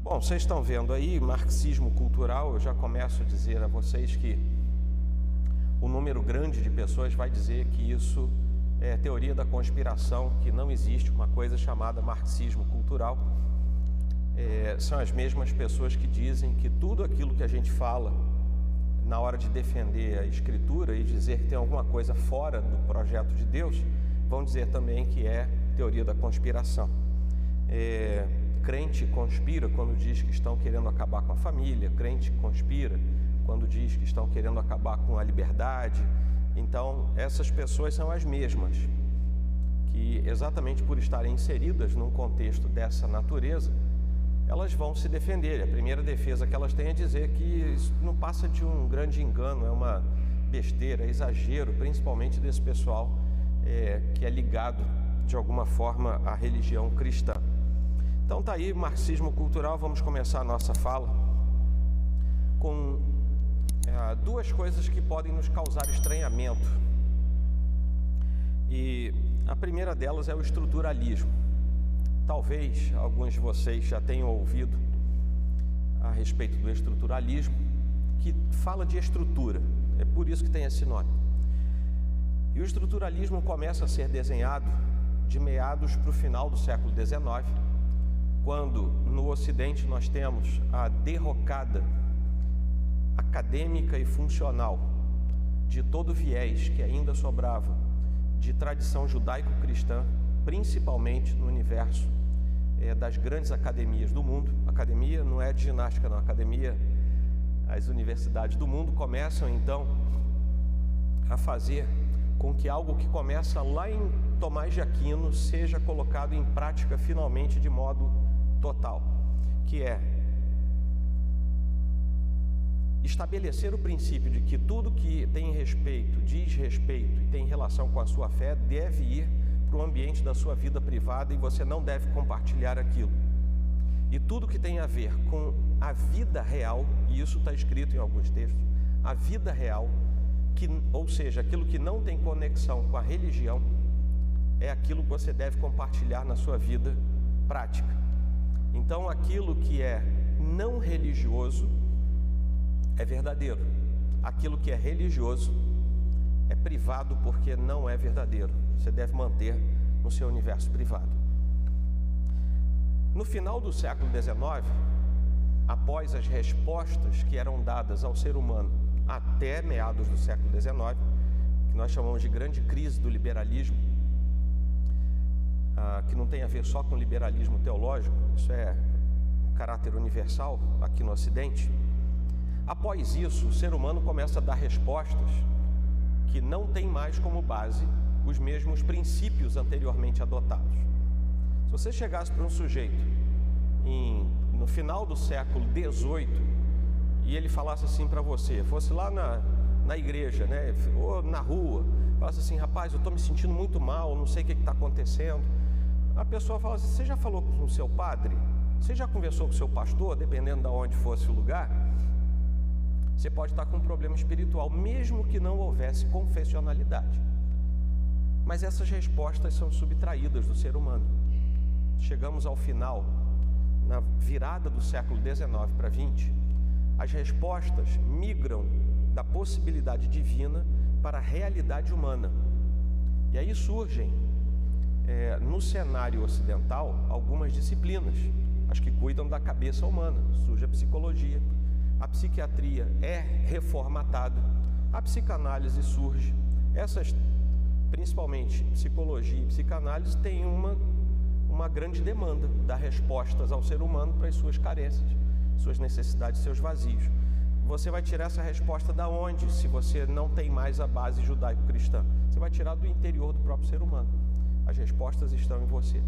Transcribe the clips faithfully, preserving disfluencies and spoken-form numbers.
Bom, vocês estão vendo aí, marxismo cultural. Eu já começo a dizer a vocês que um número grande de pessoas vai dizer que isso é teoria da conspiração, que não existe uma coisa chamada marxismo cultural. É, são as mesmas pessoas que dizem que tudo aquilo que a gente fala na hora de defender a Escritura e dizer que tem alguma coisa fora do projeto de Deus, vão dizer também que é teoria da conspiração. É, crente conspira quando diz que estão querendo acabar com a família, crente conspira quando diz que estão querendo acabar com a liberdade. Então, essas pessoas são as mesmas que, exatamente por estarem inseridas num contexto dessa natureza, elas vão se defender. A primeira defesa que elas têm é dizer que isso não passa de um grande engano, é uma besteira, é exagero, principalmente desse pessoal é, que é ligado de alguma forma à religião cristã. Então tá aí, marxismo cultural. Vamos começar a nossa fala com é, duas coisas que podem nos causar estranhamento. E a primeira delas é o estruturalismo. Talvez alguns de vocês já tenham ouvido a respeito do estruturalismo, que fala de estrutura, é por isso que tem esse nome. E o estruturalismo começa a ser desenhado de meados para o final do século dezenove, quando no Ocidente nós temos a derrocada acadêmica e funcional de todo viés que ainda sobrava de tradição judaico-cristã, principalmente no universo é, das grandes academias do mundo. Academia não é de ginástica, não. Academia, as universidades do mundo começam então a fazer com que algo que começa lá em Tomás de Aquino seja colocado em prática finalmente de modo total, que é estabelecer o princípio de que tudo que tem respeito, diz respeito e tem relação com a sua fé deve ir para o ambiente da sua vida privada e você não deve compartilhar aquilo. E tudo que tem a ver com a vida real, e isso está escrito em alguns textos, a vida real, que, ou seja, aquilo que não tem conexão com a religião, é aquilo que você deve compartilhar na sua vida prática. Então, aquilo que é não religioso é verdadeiro. Aquilo que é religioso é privado porque não é verdadeiro. Você deve manter no seu universo privado. No final do século dezenove, após as respostas que eram dadas ao ser humano até meados do século dezenove, que nós chamamos de grande crise do liberalismo, ah, que não tem a ver só com liberalismo teológico, isso é um caráter universal aqui no Ocidente. Após isso, o ser humano começa a dar respostas que não tem mais como base os mesmos princípios anteriormente adotados. Se você chegasse para um sujeito em, no final do século dezoito e ele falasse assim para você, fosse lá na, na igreja, né, ou na rua, falasse assim: rapaz, eu estou me sentindo muito mal, não sei o que está acontecendo. A pessoa fala assim: você já falou com o seu padre? Você já conversou com o seu pastor? Dependendo de onde fosse o lugar, você pode estar com um problema espiritual, mesmo que não houvesse confessionalidade. Mas essas respostas são subtraídas do ser humano. Chegamos ao final, na virada do século dezenove para vinte, as respostas migram da possibilidade divina para a realidade humana. E aí surgem, é, no cenário ocidental, algumas disciplinas, as que cuidam da cabeça humana. Surge a psicologia, a psiquiatria é reformatada, a psicanálise surge. Essas, principalmente psicologia e psicanálise, têm uma, uma grande demanda, dar respostas ao ser humano para as suas carências, suas necessidades, seus vazios. Você vai tirar essa resposta da onde, se você não tem mais a base judaico-cristã? Você vai tirar do interior do próprio ser humano. As respostas estão em você.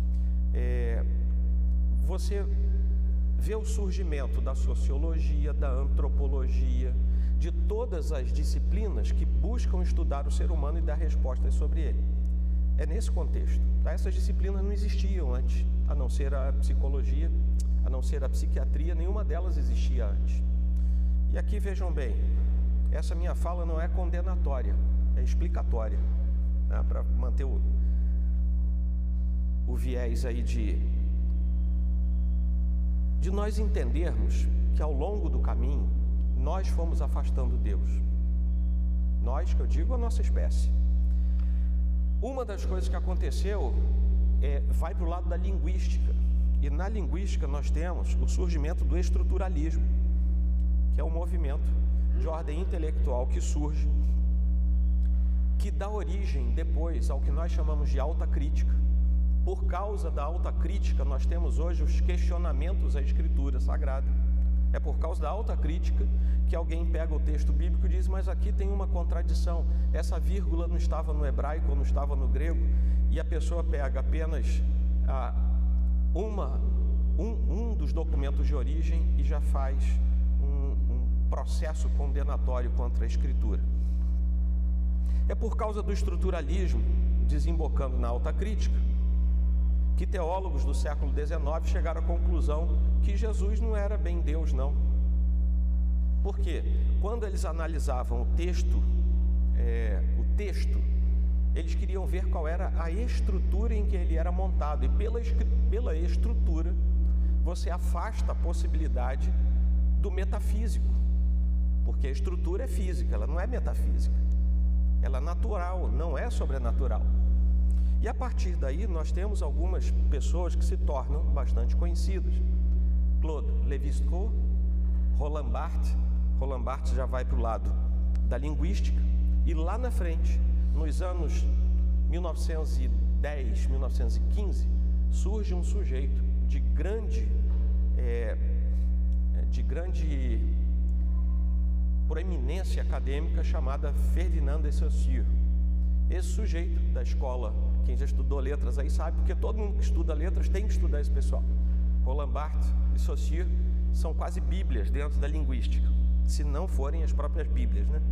É, você vê o surgimento da sociologia, da antropologia, de todas as disciplinas que buscam estudar o ser humano e dar respostas sobre ele. É nesse contexto. Tá? Essas disciplinas não existiam antes, a não ser a psicologia, a não ser a psiquiatria, nenhuma delas existia antes. E aqui vejam bem, essa minha fala não é condenatória, é explicatória, né? Para manter o, o viés aí de de nós entendermos que ao longo do caminho nós fomos afastando Deus. Nós, que eu digo, a nossa espécie. Uma das coisas que aconteceu é, vai para o lado da linguística. E na linguística nós temos o surgimento do estruturalismo, que é um movimento de ordem intelectual que surge, que dá origem depois ao que nós chamamos de alta crítica. Por causa da alta crítica, nós temos hoje os questionamentos à Escritura Sagrada. É por causa da alta crítica que alguém pega o texto bíblico e diz: mas aqui tem uma contradição, essa vírgula não estava no hebraico ou não estava no grego, e a pessoa pega apenas ah, uma, um, um dos documentos de origem e já faz um, um processo condenatório contra a Escritura. É por causa do estruturalismo, desembocando na alta crítica, que teólogos do século dezenove chegaram à conclusão que Jesus não era bem Deus, não. Por quê? Quando eles analisavam o texto, é, o texto, eles queriam ver qual era a estrutura em que ele era montado, e pela, pela estrutura você afasta a possibilidade do metafísico, porque a estrutura é física, ela não é metafísica, ela é natural, não é sobrenatural. E a partir daí nós temos algumas pessoas que se tornam bastante conhecidas. Claude Lévi-Strauss, Roland Barthes. Roland Barthes já vai para o lado da linguística. E lá na frente, nos anos mil novecentos e dez, mil novecentos e quinze, surge um sujeito de grande, é, de grande proeminência acadêmica chamada Ferdinand de Saussure. Esse sujeito da escola, quem já estudou letras aí sabe, porque todo mundo que estuda letras tem que estudar esse pessoal. Roland Barthes e Saussure são quase bíblias dentro da linguística, se não forem as próprias bíblias, né?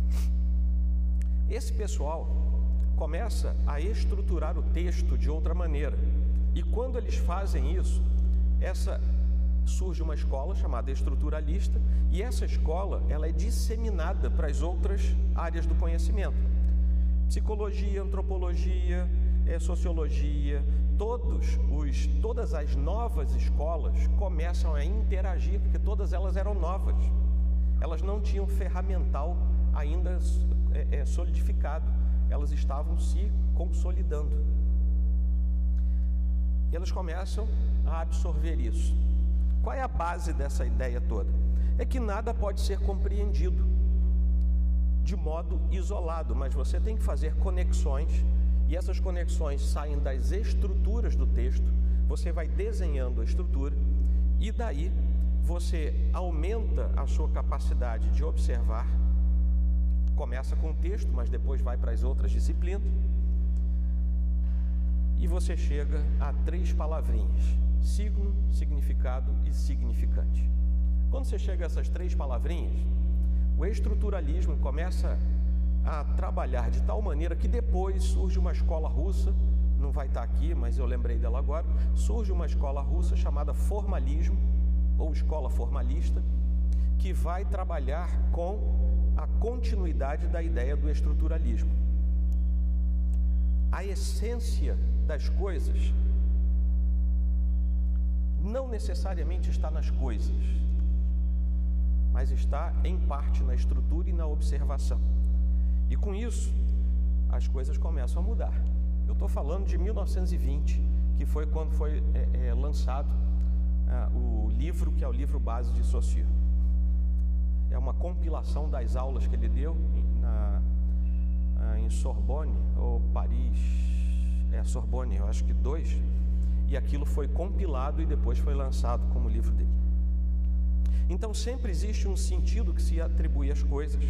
Esse pessoal começa a estruturar o texto de outra maneira, e quando eles fazem isso, essa surge uma escola chamada estruturalista, e essa escola ela é disseminada para as outras áreas do conhecimento. Psicologia, antropologia, é, sociologia, todos os, todas as novas escolas começam a interagir, porque todas elas eram novas, elas não tinham ferramental ainda é, é, solidificado, elas estavam se consolidando, e elas começam a absorver isso. Qual é a base dessa ideia toda? É que nada pode ser compreendido de modo isolado, mas você tem que fazer conexões, e essas conexões saem das estruturas do texto, você vai desenhando a estrutura, e daí você aumenta a sua capacidade de observar, começa com o texto, mas depois vai para as outras disciplinas, e você chega a três palavrinhas: signo, significado e significante. Quando você chega a essas três palavrinhas, o estruturalismo começa a trabalhar de tal maneira que depois surge uma escola russa, não vai estar aqui, mas eu lembrei dela agora, surge uma escola russa chamada formalismo, ou escola formalista, que vai trabalhar com a continuidade da ideia do estruturalismo. A essência das coisas não necessariamente está nas coisas, mas está em parte na estrutura e na observação. E com isso, as coisas começam a mudar. Eu estou falando de mil novecentos e vinte, que foi quando foi é, é, lançado é, o livro, que é o livro base de Saussure. É uma compilação das aulas que ele deu na, em Sorbonne, ou Paris, é Sorbonne, eu acho que dois, e aquilo foi compilado e depois foi lançado como livro dele. Então sempre existe um sentido que se atribui às coisas,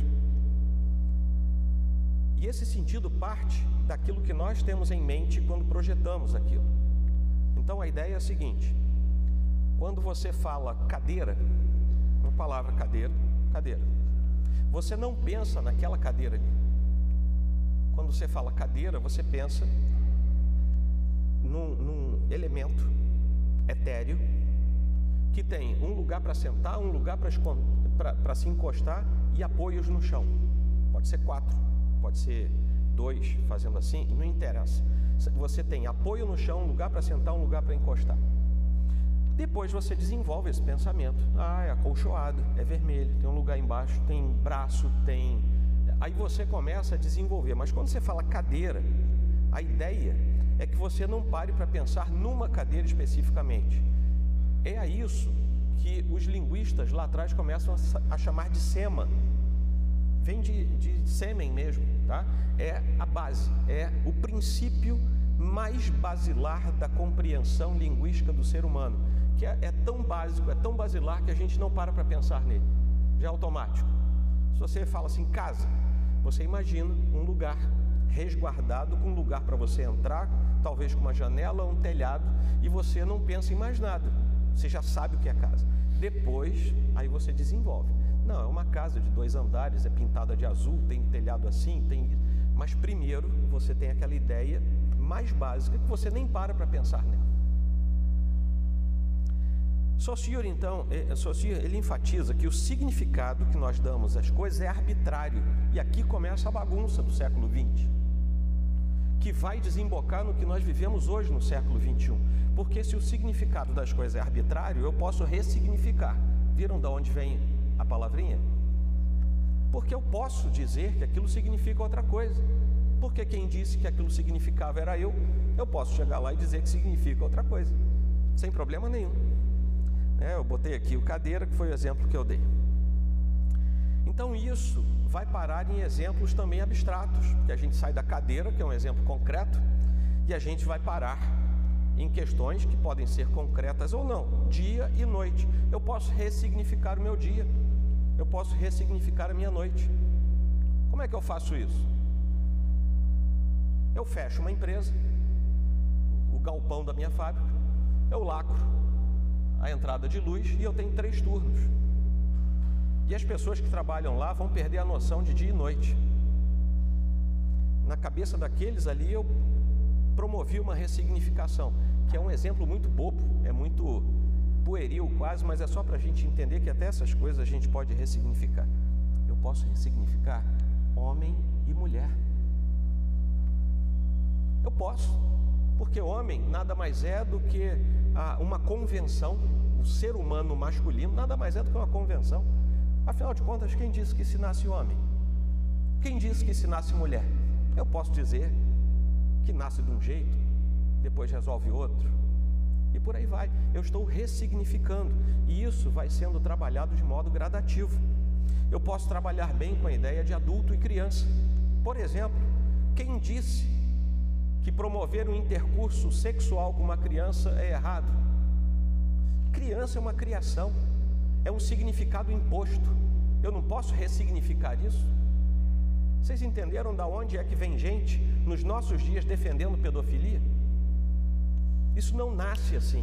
e esse sentido parte daquilo que nós temos em mente quando projetamos aquilo. Então a ideia é a seguinte: quando você fala cadeira, uma palavra cadeira, cadeira, você não pensa naquela cadeira ali. Quando você fala cadeira, você pensa num, num elemento etéreo que tem um lugar para sentar, um lugar para se encostar e apoios no chão. Pode ser quatro, pode ser dois, fazendo assim, não interessa. Você tem apoio no chão, um lugar para sentar, um lugar para encostar. Depois você desenvolve esse pensamento. Ah, é acolchoado, é vermelho, tem um lugar embaixo, tem braço, tem... Aí você começa a desenvolver. Mas quando você fala cadeira, a ideia é que você não pare para pensar numa cadeira especificamente. É a isso que os linguistas lá atrás começam a chamar de sema. Vem de, de sêmen mesmo, tá? É a base, é o princípio mais basilar da compreensão linguística do ser humano, que é, é tão básico, é tão basilar que a gente não para para pensar nele, já é automático. Se você fala assim, casa, você imagina um lugar resguardado, com um lugar para você entrar, talvez com uma janela ou um telhado, e você não pensa em mais nada, você já sabe o que é casa. Depois, aí você desenvolve. Não, é uma casa de dois andares, é pintada de azul, tem telhado assim, tem isso. Mas primeiro você tem aquela ideia mais básica que você nem para para pensar nela. Saussure, então, Saussure, ele enfatiza que o significado que nós damos às coisas é arbitrário. E aqui começa a bagunça do século vinte, que vai desembocar no que nós vivemos hoje no século vinte e um. Porque se o significado das coisas é arbitrário, eu posso ressignificar. Viram de onde vem a palavrinha? Porque eu posso dizer que aquilo significa outra coisa. Porque quem disse que aquilo significava era eu, eu posso chegar lá e dizer que significa outra coisa, sem problema nenhum. É, eu botei aqui o cadeira, que foi o exemplo que eu dei. Então isso vai parar em exemplos também abstratos, porque a gente sai da cadeira, que é um exemplo concreto, e a gente vai parar em questões que podem ser concretas ou não, dia e noite. Eu posso ressignificar o meu dia, eu posso ressignificar a minha noite. Como é que eu faço isso? Eu fecho uma empresa, o galpão da minha fábrica, eu lacro a entrada de luz e eu tenho três turnos. E as pessoas que trabalham lá vão perder a noção de dia e noite. Na cabeça daqueles ali eu promovi uma ressignificação, que é um exemplo muito bobo, é muito pueril quase, mas é só para a gente entender que até essas coisas a gente pode ressignificar. Eu posso ressignificar homem e mulher. Eu posso, porque homem nada mais é do que ah, uma convenção. O ser humano masculino nada mais é do que uma convenção. Afinal de contas, quem disse que se nasce homem? Quem disse que se nasce mulher? Eu posso dizer que nasce de um jeito, depois resolve outro, e por aí vai. Eu estou ressignificando, e isso vai sendo trabalhado de modo gradativo. Eu posso trabalhar bem com a ideia de adulto e criança. Por exemplo, quem disse que promover um intercurso sexual com uma criança é errado? Criança é uma criação, é um significado imposto. Eu não posso ressignificar isso. Vocês entenderam da onde é que vem gente nos nossos dias defendendo pedofilia? Isso não nasce assim.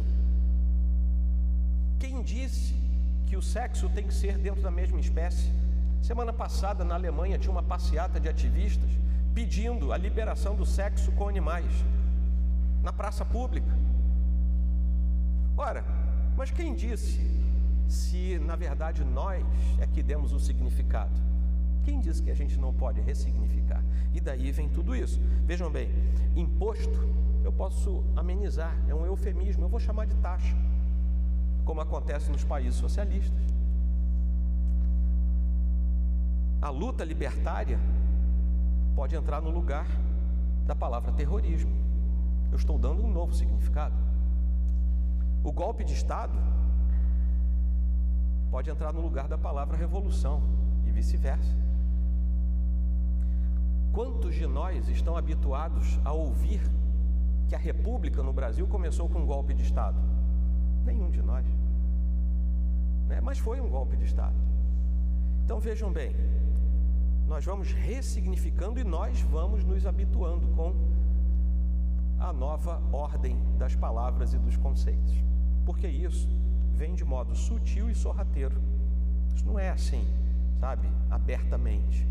Quem disse que o sexo tem que ser dentro da mesma espécie? Semana passada na Alemanha tinha uma passeata de ativistas pedindo a liberação do sexo com animais na praça pública. Ora, mas quem disse se na verdade nós é que demos o significado? Quem disse que a gente não pode ressignificar? E daí vem tudo isso. Vejam bem, imposto eu posso amenizar, é um eufemismo, eu vou chamar de taxa, como acontece nos países socialistas. A luta libertária pode entrar no lugar da palavra terrorismo. Eu estou dando um novo significado. O golpe de Estado pode entrar no lugar da palavra revolução e vice-versa. Quantos de nós estão habituados a ouvir que a República no Brasil começou com um golpe de Estado? Nenhum de nós, né? Mas foi um golpe de Estado. Então vejam bem, nós vamos ressignificando e nós vamos nos habituando com a nova ordem das palavras e dos conceitos, porque isso vem de modo sutil e sorrateiro. Isso não é assim, sabe, abertamente.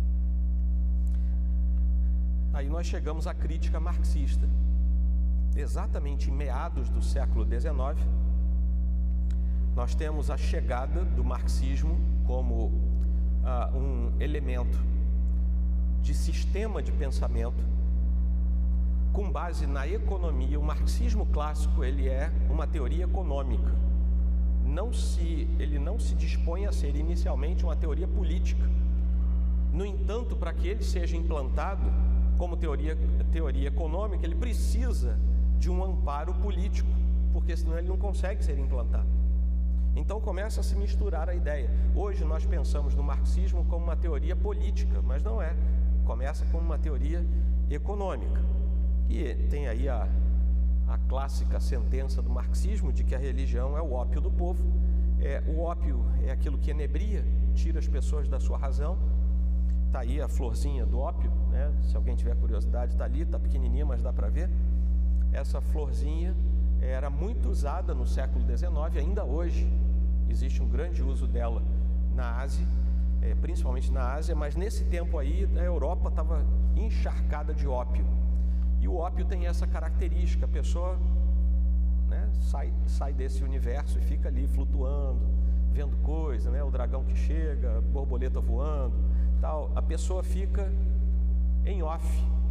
Aí nós chegamos à crítica marxista. Exatamente em meados do século dezenove, nós temos a chegada do marxismo como ah, um elemento de sistema de pensamento com base na economia. O marxismo clássico, ele é uma teoria econômica. Não se, ele não se dispõe a ser inicialmente uma teoria política. No entanto, para que ele seja implantado como teoria, teoria econômica, ele precisa de um amparo político, porque senão ele não consegue ser implantado. Então começa a se misturar a ideia. Hoje nós pensamos no marxismo como uma teoria política, mas não é. Começa como uma teoria econômica. E tem aí a, a clássica sentença do marxismo de que a religião é o ópio do povo. É, o ópio é aquilo que enebria, tira as pessoas da sua razão. Está aí a florzinha do ópio, né? Se alguém tiver curiosidade, está ali, está pequenininha, mas dá para ver. Essa florzinha era muito usada no século dezenove, ainda hoje existe um grande uso dela na Ásia, é, principalmente na Ásia, mas nesse tempo aí a Europa estava encharcada de ópio. E o ópio tem essa característica, a pessoa, né, sai, sai desse universo e fica ali flutuando, vendo coisa, né, o dragão que chega, borboleta voando, tal. A pessoa fica em off.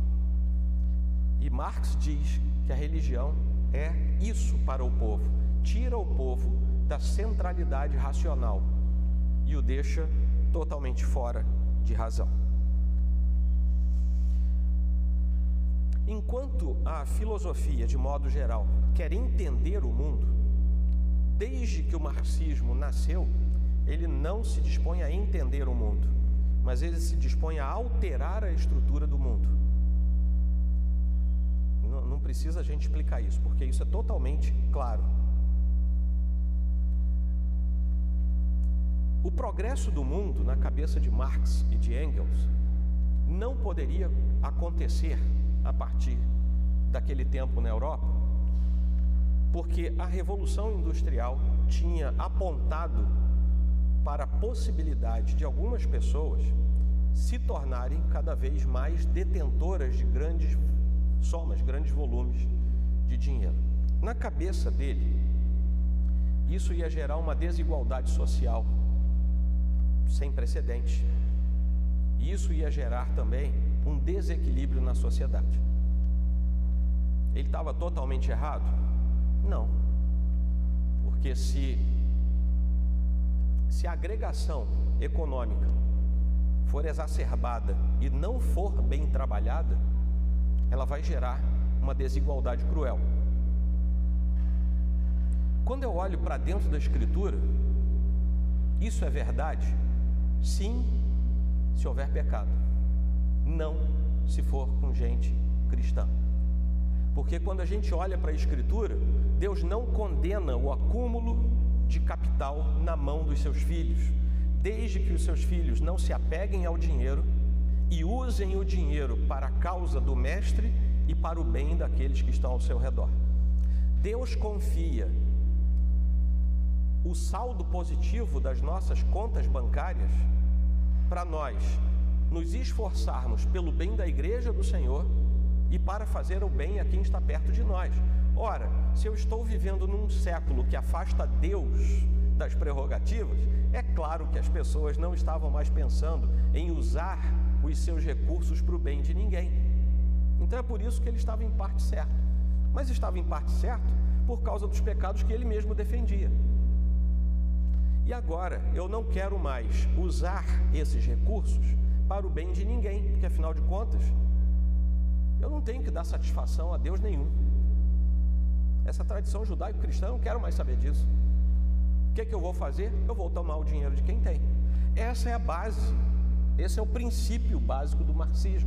E Marx diz que a religião é isso para o povo, tira o povo da centralidade racional e o deixa totalmente fora de razão. Enquanto a filosofia, de modo geral, quer entender o mundo, desde que o marxismo nasceu, ele não se dispõe a entender o mundo, mas ele se dispõe a alterar a estrutura do mundo. Não, não precisa a gente explicar isso, porque isso é totalmente claro. O progresso do mundo, na cabeça de Marx e de Engels, não poderia acontecer a partir daquele tempo na Europa, porque a Revolução Industrial tinha apontado para a possibilidade de algumas pessoas se tornarem cada vez mais detentoras de grandes somas, grandes volumes de dinheiro. Na cabeça dele, isso ia gerar uma desigualdade social sem precedentes. E isso ia gerar também um desequilíbrio na sociedade. Ele estava totalmente errado? Não. Porque se, se a agregação econômica for exacerbada e não for bem trabalhada, ela vai gerar uma desigualdade cruel. Quando eu olho para dentro da Escritura, isso é verdade? Sim, se houver pecado. Não se for com gente cristã. Porque quando a gente olha para a Escritura, Deus não condena o acúmulo de capital na mão dos seus filhos, desde que os seus filhos não se apeguem ao dinheiro e usem o dinheiro para a causa do mestre e para o bem daqueles que estão ao seu redor. Deus confia o saldo positivo das nossas contas bancárias para nós nos esforçarmos pelo bem da igreja do Senhor e para fazer o bem a quem está perto de nós. Ora, se eu estou vivendo num século que afasta Deus das prerrogativas, é claro que as pessoas não estavam mais pensando em usar os seus recursos para o bem de ninguém. Então é por isso que ele estava em parte certo. Mas estava em parte certo por causa dos pecados que ele mesmo defendia. E agora, eu não quero mais usar esses recursos para o bem de ninguém, porque afinal de contas, eu não tenho que dar satisfação a Deus nenhum. Essa tradição judaico-cristã, eu não quero mais saber disso. O que é que eu vou fazer? Eu vou tomar o dinheiro de quem tem. Essa é a base, esse é o princípio básico do marxismo.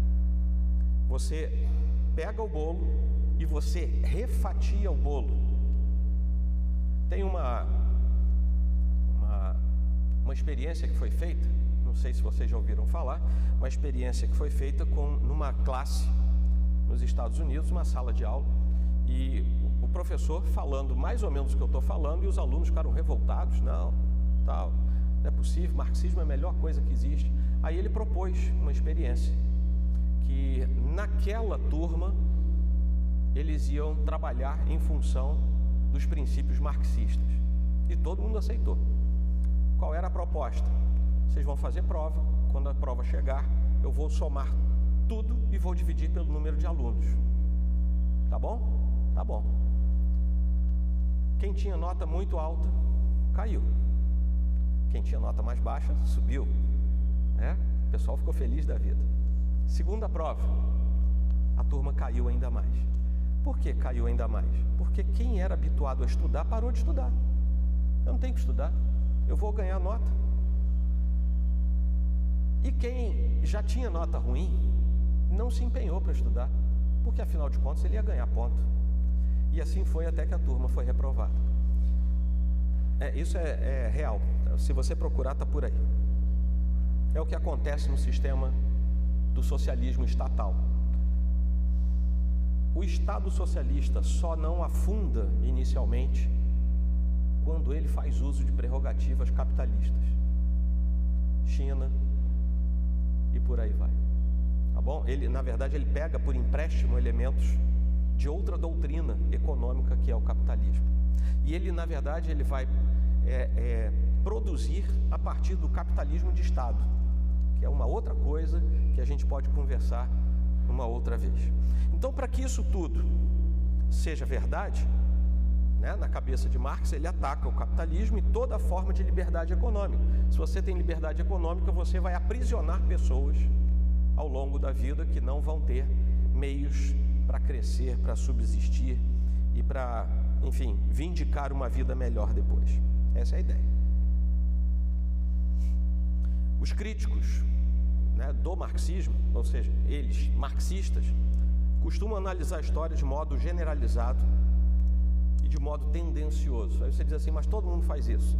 Você pega o bolo e você refatia o bolo. Tem uma, uma, uma experiência que foi feita, não sei se vocês já ouviram falar, uma experiência que foi feita com, numa classe nos Estados Unidos, uma sala de aula, e o professor falando mais ou menos o que eu estou falando, e os alunos ficaram revoltados. Não, tal, não é possível, marxismo é a melhor coisa que existe. Aí ele propôs uma experiência, que naquela turma eles iam trabalhar em função dos princípios marxistas, e todo mundo aceitou. Qual era a proposta? Vocês vão fazer prova, quando a prova chegar, eu vou somar tudo e vou dividir pelo número de alunos. Tá bom? Tá bom. Quem tinha nota muito alta, caiu. Quem tinha nota mais baixa, subiu. É? O pessoal ficou feliz da vida. Segunda prova, a turma caiu ainda mais. Por que caiu ainda mais? Porque quem era habituado a estudar, parou de estudar. Eu não tenho que estudar, eu vou ganhar nota. E quem já tinha nota ruim, não se empenhou para estudar, porque afinal de contas ele ia ganhar ponto. E assim foi até que a turma foi reprovada. É, isso é, é real, se você procurar, está por aí. É o que acontece no sistema do socialismo estatal. O Estado socialista só não afunda inicialmente quando ele faz uso de prerrogativas capitalistas. China e por aí vai. Tá bom? Ele, na verdade, ele pega por empréstimo elementos de outra doutrina econômica que é o capitalismo. E ele, na verdade, ele vai é, é, produzir a partir do capitalismo de Estado, que é uma outra coisa que a gente pode conversar uma outra vez. Então, para que isso tudo seja verdade, né, na cabeça de Marx, ele ataca o capitalismo e toda forma de liberdade econômica. Se você tem liberdade econômica, você vai aprisionar pessoas ao longo da vida que não vão ter meios para crescer, para subsistir e para, enfim, vindicar uma vida melhor depois. Essa é a ideia. Os críticos, né, do marxismo, ou seja, eles, marxistas, costumam analisar a história de modo generalizado e de modo tendencioso. Aí você diz assim, mas todo mundo faz isso.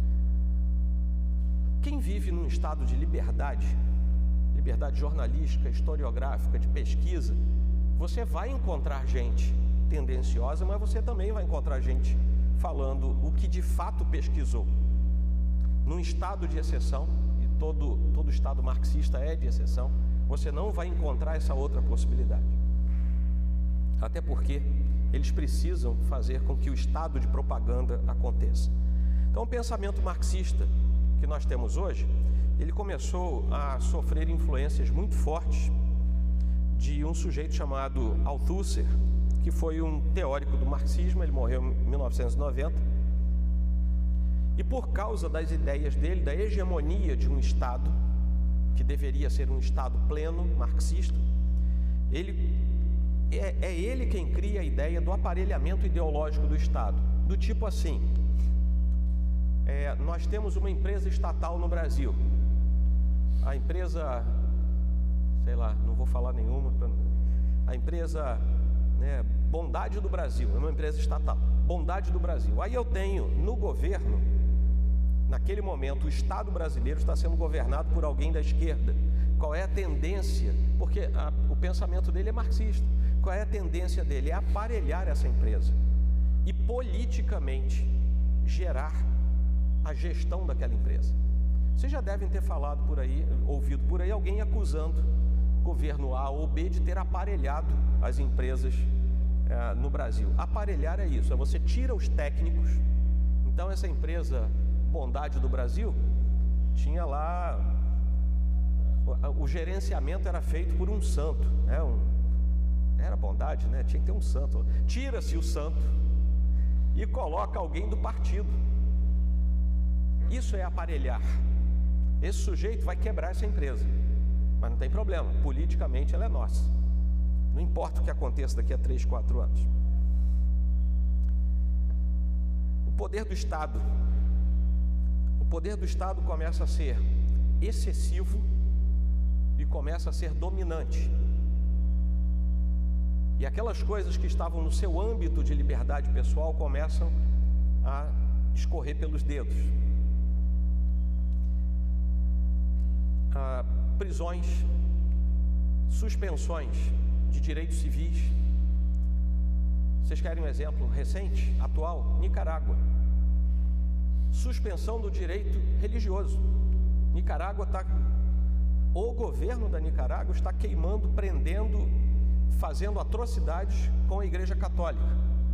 Quem vive num estado de liberdade, liberdade jornalística, historiográfica, de pesquisa, você vai encontrar gente tendenciosa, mas você também vai encontrar gente falando o que de fato pesquisou. Num estado de exceção, e todo, todo estado marxista é de exceção, você não vai encontrar essa outra possibilidade. Até porque eles precisam fazer com que o estado de propaganda aconteça. Então, o pensamento marxista que nós temos hoje, ele começou a sofrer influências muito fortes de um sujeito chamado Althusser, que foi um teórico do marxismo. Ele morreu em mil novecentos e noventa. E por causa das ideias dele, da hegemonia de um Estado, que deveria ser um Estado pleno, marxista, ele, é, é ele quem cria a ideia do aparelhamento ideológico do Estado. Do tipo assim, é, nós temos uma empresa estatal no Brasil. A empresa, sei lá, não vou falar nenhuma, a empresa, né, Bondade do Brasil, é uma empresa estatal, Bondade do Brasil. Aí eu tenho no governo, naquele momento, o Estado brasileiro está sendo governado por alguém da esquerda. Qual é a tendência? Porque a, o pensamento dele é marxista. Qual é a tendência dele? É aparelhar essa empresa e politicamente gerar a gestão daquela empresa. Vocês já devem ter falado por aí, ouvido por aí, alguém acusando governo A ou B de ter aparelhado as empresas é, no Brasil. Aparelhar é isso, é você tira os técnicos. Então essa empresa Bondade do Brasil tinha lá, o, o gerenciamento era feito por um santo, né? um, era Bondade, né? Tinha que ter um santo. Tira-se o santo e coloca alguém do partido. Isso é aparelhar. Esse sujeito vai quebrar essa empresa, mas não tem problema, politicamente ela é nossa. Não importa o que aconteça daqui a três, quatro anos. O poder do Estado, o poder do Estado começa a ser excessivo e começa a ser dominante. E aquelas coisas que estavam no seu âmbito de liberdade pessoal começam a escorrer pelos dedos. Ah, prisões, suspensões de direitos civis. Vocês querem um exemplo recente, atual? Nicarágua. Suspensão do direito religioso. Nicarágua está... O governo da Nicarágua está queimando, prendendo, fazendo atrocidades com a Igreja Católica.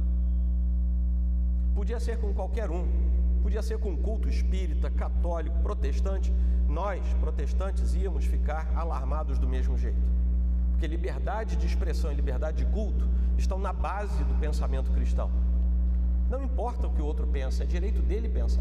Podia ser com qualquer um. Podia ser com culto espírita, católico, protestante. Nós, protestantes, íamos ficar alarmados do mesmo jeito. Porque liberdade de expressão e liberdade de culto estão na base do pensamento cristão. Não importa o que o outro pensa, é direito dele pensar.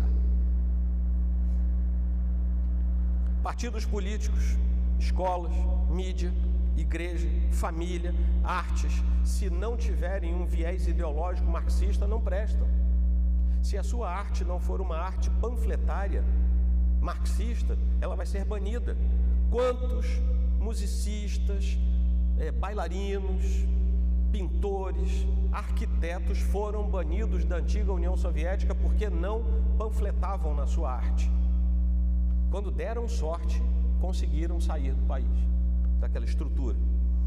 Partidos políticos, escolas, mídia, igreja, família, artes, se não tiverem um viés ideológico marxista, não prestam. Se a sua arte não for uma arte panfletária, marxista, ela vai ser banida. Quantos musicistas, é, bailarinos, pintores, arquitetos foram banidos da antiga União Soviética porque não panfletavam na sua arte? Quando deram sorte, conseguiram sair do país, daquela estrutura.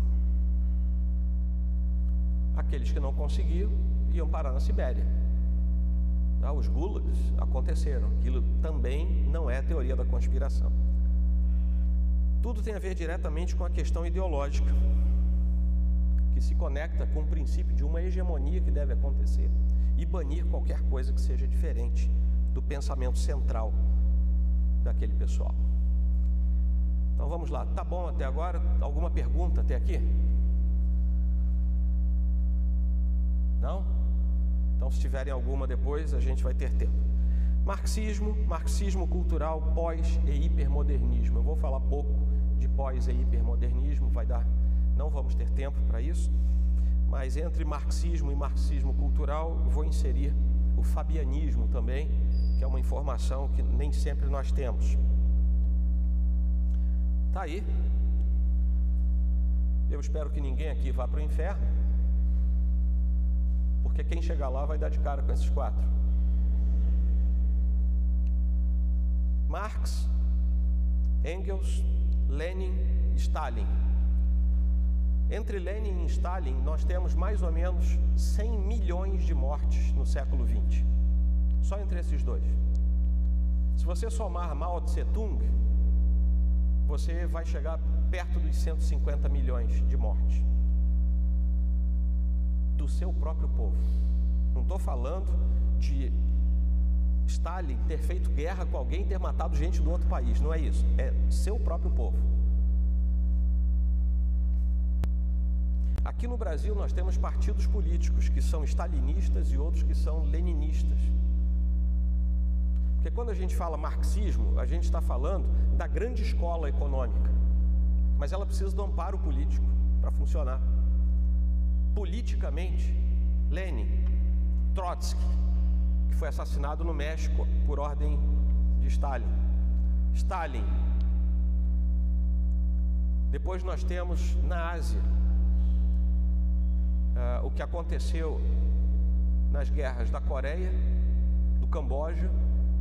Aqueles que não conseguiram iam parar na Sibéria. Ah, os gulags aconteceram. Aquilo também não é teoria da conspiração. Tudo tem a ver diretamente com a questão ideológica, que se conecta com o princípio de uma hegemonia que deve acontecer e banir qualquer coisa que seja diferente do pensamento central daquele pessoal. Então vamos lá, tá bom até agora? Alguma pergunta até aqui? Não? Então se tiverem alguma depois, a gente vai ter tempo. Marxismo, marxismo cultural, pós e hipermodernismo. Eu vou falar pouco de pós e hipermodernismo, vai dar, não vamos ter tempo para isso, mas entre marxismo e marxismo cultural, vou inserir o fabianismo também, que é uma informação que nem sempre nós temos. Tá aí. Eu espero que ninguém aqui vá para o inferno, porque quem chegar lá vai dar de cara com esses quatro. Marx, Engels, Lenin, Stalin. Entre Lenin e Stalin, nós temos mais ou menos cem milhões de mortes no século vinte. Só entre esses dois. Se você somar Mao Tse Tung, você vai chegar perto dos cento e cinquenta milhões de mortes do seu próprio povo. Não estou falando de Stalin ter feito guerra com alguém e ter matado gente do outro país, não é isso, é seu próprio povo. Aqui no Brasil nós temos partidos políticos que são stalinistas e outros que são leninistas. Porque quando a gente fala marxismo, a gente está falando da grande escola econômica, mas ela precisa do amparo político para funcionar. Politicamente, Lenin, Trotsky, que foi assassinado no México por ordem de Stalin, Stalin. Depois nós temos na Ásia uh, o que aconteceu nas guerras da Coreia, do Camboja.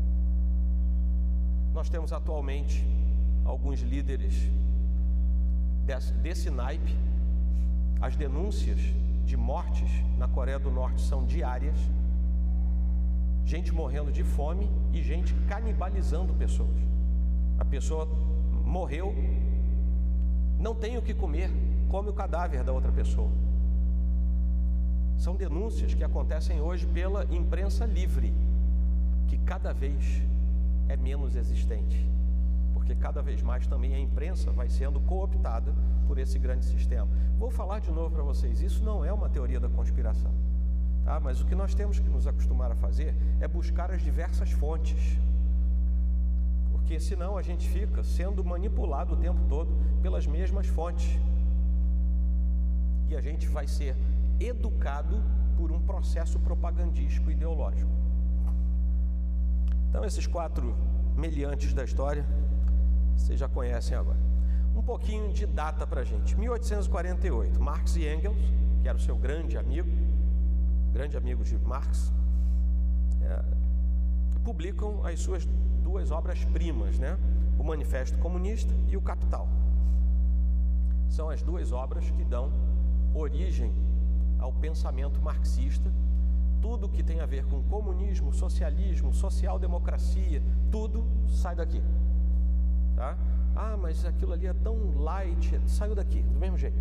Nós temos atualmente alguns líderes desse, desse naipe. As denúncias de mortes na Coreia do Norte são diárias. Gente morrendo de fome e gente canibalizando pessoas. A pessoa morreu, não tem o que comer, come o cadáver da outra pessoa. São denúncias que acontecem hoje pela imprensa livre, que cada vez é menos existente, porque cada vez mais também a imprensa vai sendo cooptada por esse grande sistema. Vou falar de novo para vocês, isso não é uma teoria da conspiração, tá? Mas o que nós temos que nos acostumar a fazer é buscar as diversas fontes, porque senão a gente fica sendo manipulado o tempo todo pelas mesmas fontes, e a gente vai ser educado por um processo propagandístico ideológico. Então esses quatro meliantes da história, vocês já conhecem agora. Um pouquinho de data para a gente. mil oitocentos e quarenta e oito, Marx e Engels, que era o seu grande amigo, grande amigo de Marx, é, publicam as suas duas obras-primas, né? O Manifesto Comunista e o Capital. São as duas obras que dão origem ao pensamento marxista. Tudo que tem a ver com comunismo, socialismo, social-democracia, tudo sai daqui, tá? Ah, mas aquilo ali é tão light, saiu daqui, do mesmo jeito.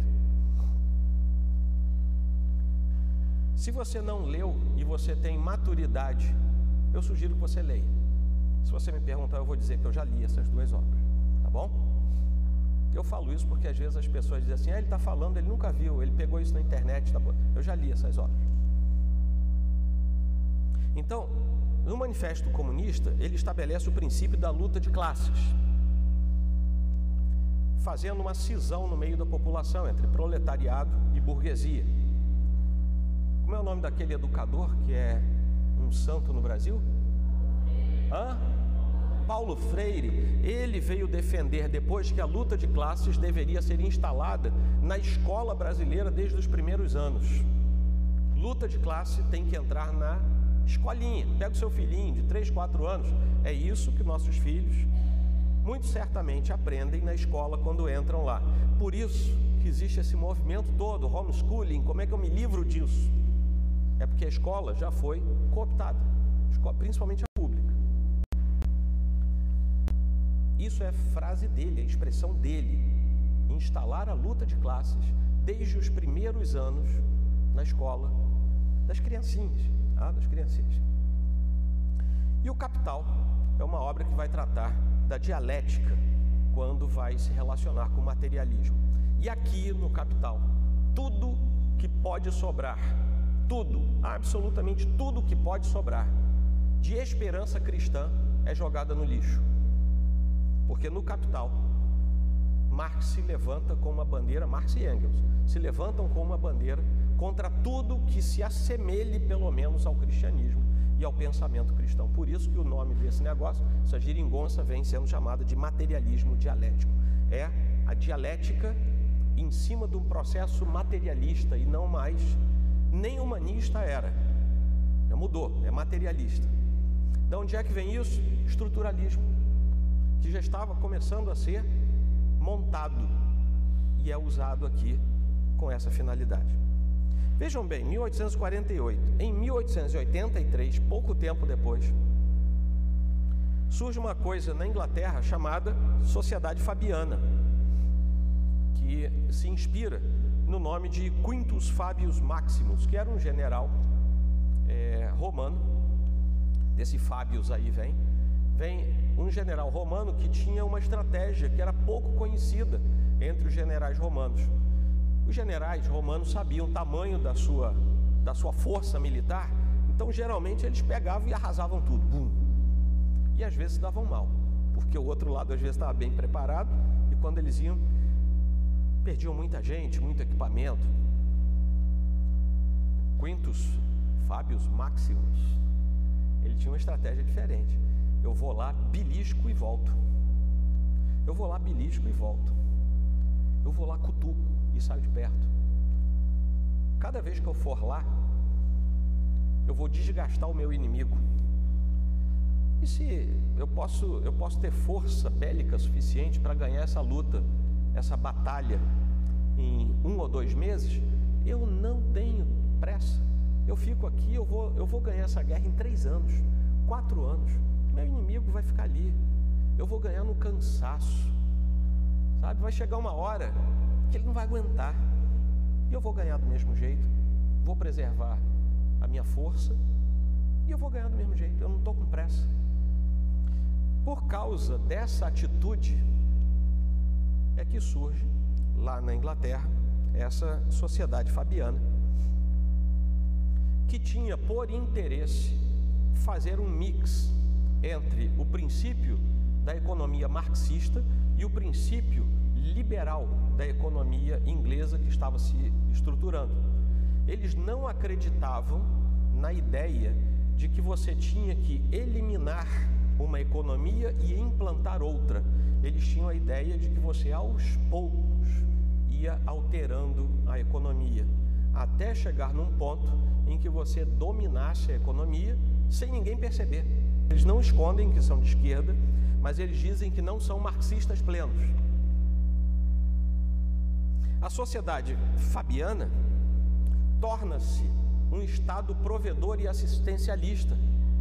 Se você não leu e você tem maturidade, eu sugiro que você leia. Se você me perguntar, eu vou dizer que eu já li essas duas obras, tá bom? Eu falo isso porque às vezes as pessoas dizem assim: ah, ele está falando, ele nunca viu, ele pegou isso na internet. Tá bom. Eu já li essas obras. Então, no Manifesto Comunista, ele estabelece o princípio da luta de classes, fazendo uma cisão no meio da população entre proletariado e burguesia. Como é o nome daquele educador que é um santo no Brasil? Hã? Paulo Freire. Ele veio defender depois que a luta de classes deveria ser instalada na escola brasileira desde os primeiros anos. Luta de classe tem que entrar na escolinha. Pega o seu filhinho de três, quatro anos. É isso que nossos filhos muito certamente aprendem na escola quando entram lá. Por isso que existe esse movimento todo, homeschooling. Como é que eu me livro disso? É porque a escola já foi cooptada, principalmente a pública. Isso é frase dele, é expressão dele. Instalar a luta de classes desde os primeiros anos na escola das criancinhas, tá? das criancinhas. E o Capital é uma obra que vai tratar da dialética quando vai se relacionar com o materialismo. E aqui no Capital, tudo que pode sobrar, tudo, absolutamente tudo que pode sobrar de esperança cristã é jogada no lixo. Porque no Capital, Marx se levanta com uma bandeira, Marx e Engels se levantam com uma bandeira contra tudo que se assemelhe pelo menos ao cristianismo e ao pensamento cristão. Por isso que o nome desse negócio, essa geringonça, vem sendo chamada de materialismo dialético. É a dialética em cima de um processo materialista e não mais nem humanista era. Já mudou, é materialista. De onde é que vem isso? Estruturalismo, que já estava começando a ser montado e é usado aqui com essa finalidade. Vejam bem, mil oitocentos e quarenta e oito, em mil oitocentos e oitenta e três, pouco tempo depois, surge uma coisa na Inglaterra chamada Sociedade Fabiana, que se inspira no nome de Quintus Fabius Maximus, que era um general é, romano. Desse Fabius aí vem, vem um general romano que tinha uma estratégia que era pouco conhecida entre os generais romanos. Os generais romanos sabiam o tamanho da sua, da sua força militar, então geralmente eles pegavam e arrasavam tudo, bum. E às vezes davam mal, porque o outro lado às vezes estava bem preparado, e quando eles iam, perdiam muita gente, muito equipamento. Quintus Fabius Maximus, ele tinha uma estratégia diferente. Eu vou lá, belisco e volto. Eu vou lá, belisco e volto. Eu vou lá, cutuco e saio de perto. Cada vez que eu for lá, eu vou desgastar o meu inimigo. E se eu posso, eu posso ter força bélica suficiente para ganhar essa luta, essa batalha em um ou dois meses, eu não tenho pressa. Eu fico aqui, eu vou, eu vou ganhar essa guerra em três anos, quatro anos. Meu inimigo vai ficar ali. Eu vou ganhar no cansaço, sabe? Vai chegar uma hora que ele não vai aguentar. E eu vou ganhar do mesmo jeito. Vou preservar a minha força e eu vou ganhar do mesmo jeito. Eu não estou com pressa. Por causa dessa atitude é que surge lá na Inglaterra essa sociedade fabiana, que tinha por interesse fazer um mix entre o princípio da economia marxista e o princípio liberal da economia inglesa que estava se estruturando. Eles não acreditavam na ideia de que você tinha que eliminar uma economia e implantar outra. Eles tinham a ideia de que você aos poucos ia alterando a economia, até chegar num ponto em que você dominasse a economia sem ninguém perceber. Eles não escondem que são de esquerda, mas eles dizem que não são marxistas plenos. A sociedade fabiana torna-se um Estado provedor e assistencialista.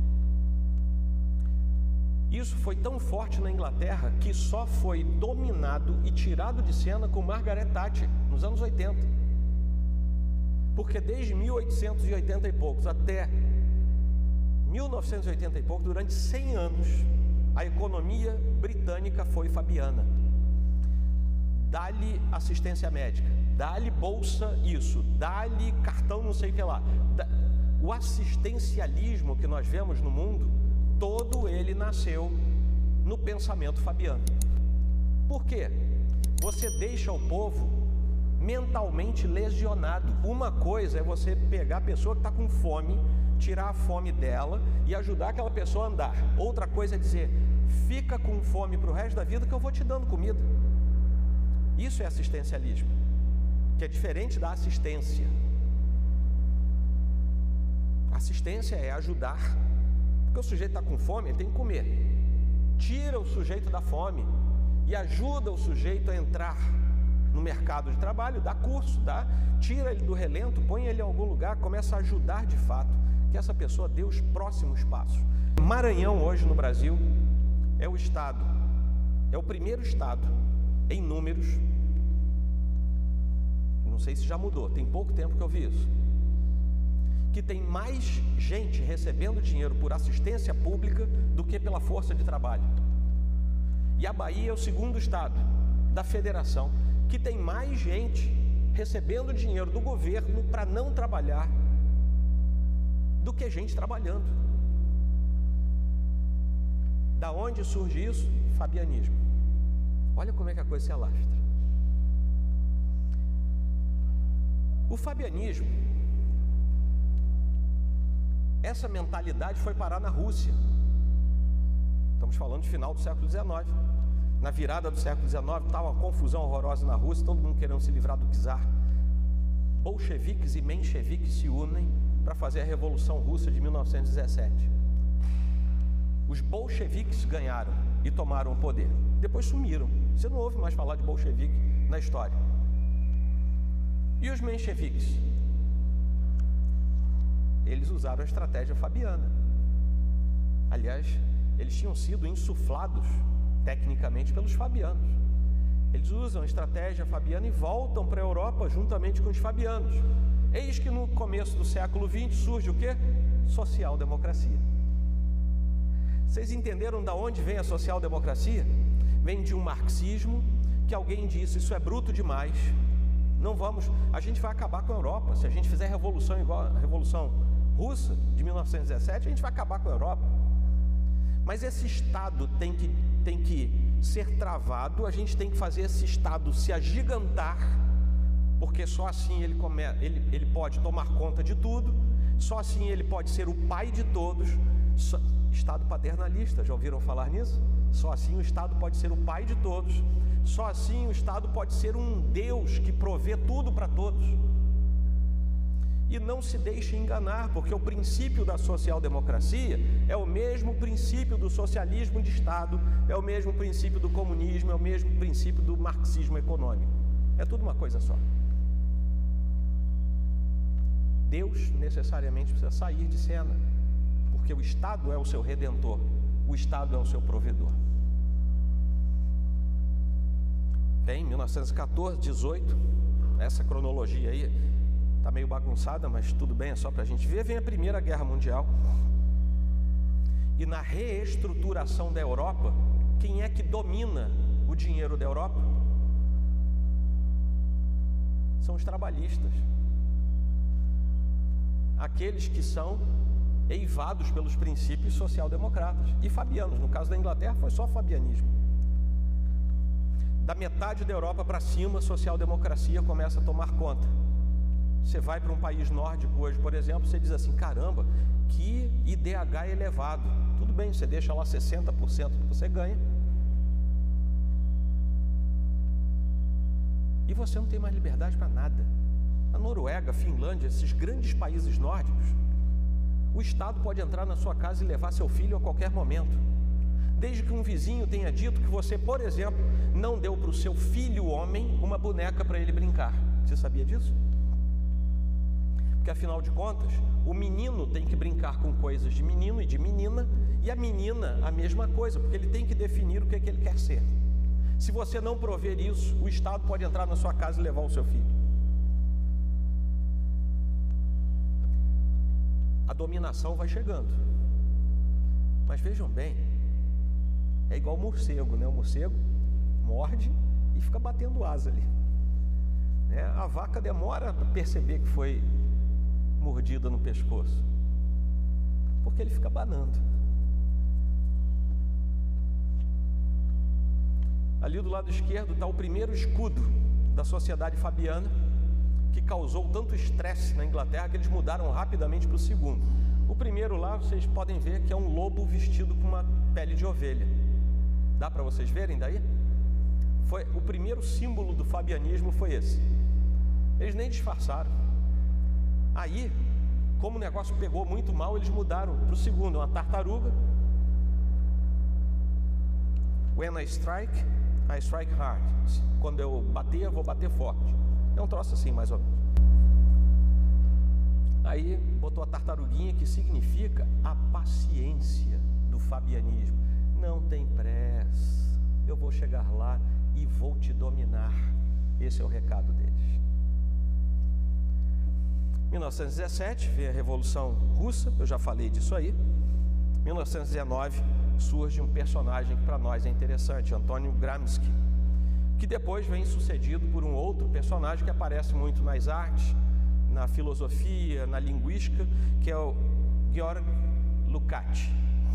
Isso foi tão forte na Inglaterra que só foi dominado e tirado de cena com Margaret Thatcher nos anos oitenta. Porque desde mil oitocentos e oitenta e poucos até mil novecentos e oitenta e pouco, durante cem anos, a economia britânica foi fabiana. dá-lhe assistência médica, dá-lhe bolsa isso, dá-lhe cartão não sei o que lá. O assistencialismo que nós vemos no mundo, todo ele nasceu no pensamento fabiano. Por quê? Você deixa o povo mentalmente lesionado. Uma coisa é você pegar a pessoa que está com fome, tirar a fome dela e ajudar aquela pessoa a andar. Outra coisa é dizer, fica com fome para o resto da vida que eu vou te dando comida. Isso é assistencialismo, que é diferente da assistência. Assistência é ajudar, porque o sujeito está com fome, ele tem que comer. Tira o sujeito da fome e ajuda o sujeito a entrar no mercado de trabalho, dá curso, dá, tira ele do relento, põe ele em algum lugar, começa a ajudar de fato, que essa pessoa dê os próximos passos. Maranhão hoje no Brasil é o estado, é o primeiro estado em números, não sei se já mudou, tem pouco tempo que eu vi isso, que tem mais gente recebendo dinheiro por assistência pública do que pela força de trabalho. E a Bahia é o segundo estado da federação que tem mais gente recebendo dinheiro do governo para não trabalhar do que gente trabalhando. Da onde surge isso? Fabianismo. Olha como é que a coisa se alastra. O fabianismo, essa mentalidade foi parar na Rússia. Estamos falando de final do século dezenove. Na virada do século dezenove, estava uma confusão horrorosa na Rússia, todo mundo querendo se livrar do czar. Bolcheviques e mencheviques se unem para fazer a Revolução Russa de mil novecentos e dezessete. Os bolcheviques ganharam e tomaram o poder. Depois sumiram. Você não ouve mais falar de bolchevique na história. E os mencheviques? Eles usaram a estratégia fabiana. Aliás, eles tinham sido insuflados tecnicamente pelos fabianos. Eles usam a estratégia fabiana e voltam para a Europa juntamente com os fabianos. Eis que no começo do século vinte surge o quê? Social-democracia. Vocês entenderam de onde vem a social-democracia? Vem de um marxismo que alguém disse, isso é bruto demais, não vamos, a gente vai acabar com a Europa. Se a gente fizer revolução igual a Revolução Russa de mil novecentos e dezessete, a gente vai acabar com a Europa. Mas esse Estado tem que, tem que ser travado, a gente tem que fazer esse Estado se agigantar, porque só assim ele, come, ele, ele pode tomar conta de tudo, só assim ele pode ser o pai de todos. Só, Estado paternalista, já ouviram falar nisso? Só assim o Estado pode ser o pai de todos, só assim o Estado pode ser um Deus que provê tudo para todos. E não se deixe enganar, porque o princípio da social-democracia é o mesmo princípio do socialismo de Estado, é o mesmo princípio do comunismo, é o mesmo princípio do marxismo econômico. É tudo uma coisa só. Deus necessariamente precisa sair de cena, porque o Estado é o seu redentor, o Estado é o seu provedor. Bem, mil novecentos e quatorze, dezoito, essa cronologia aí está meio bagunçada, mas tudo bem, é só para a gente ver. Vem a Primeira Guerra Mundial. E na reestruturação da Europa, quem é que domina o dinheiro da Europa? São os trabalhistas. Aqueles que são eivados pelos princípios social-democratas. E fabianos, no caso da Inglaterra foi só fabianismo. Da metade da Europa para cima, a social-democracia começa a tomar conta. Você vai para um país nórdico hoje, por exemplo, você diz assim, caramba, que I D H elevado. Tudo bem, você deixa lá sessenta por cento que você ganha. E você não tem mais liberdade para nada. A Noruega, a Finlândia, esses grandes países nórdicos, o Estado pode entrar na sua casa e levar seu filho a qualquer momento. Desde que um vizinho tenha dito que você, por exemplo, não deu para o seu filho homem uma boneca para ele brincar. Você sabia disso? Porque afinal de contas, o menino tem que brincar com coisas de menino e de menina, e a menina a mesma coisa, porque ele tem que definir o que é que ele quer ser. Se você não prover isso, o Estado pode entrar na sua casa e levar o seu filho. A dominação vai chegando. Mas vejam bem, é igual morcego, né? O morcego morde e fica batendo asa ali. É, a vaca demora para perceber que foi mordida no pescoço, porque ele fica banando. Ali do lado esquerdo está o primeiro escudo da sociedade fabiana, que causou tanto estresse na Inglaterra que eles mudaram rapidamente para o segundo. O primeiro lá, vocês podem ver que é um lobo vestido com uma pele de ovelha. Dá para vocês verem daí? Foi, o primeiro símbolo do fabianismo foi esse. Eles nem disfarçaram. Aí, como o negócio pegou muito mal, eles mudaram para o segundo, uma tartaruga. When I strike, I strike hard. Quando eu bater, eu vou bater forte. É um troço assim, mais ou menos. Aí botou a tartaruguinha, que significa a paciência do fabianismo. Não tem pressa, eu vou chegar lá e vou te dominar. Esse é o recado deles. mil novecentos e dezessete veio a Revolução Russa, eu já falei disso aí. mil novecentos e dezenove surge um personagem que para nós é interessante, Antônio Gramsci, que depois vem sucedido por um outro personagem que aparece muito nas artes, na filosofia, na linguística, que é o Georg Lukács.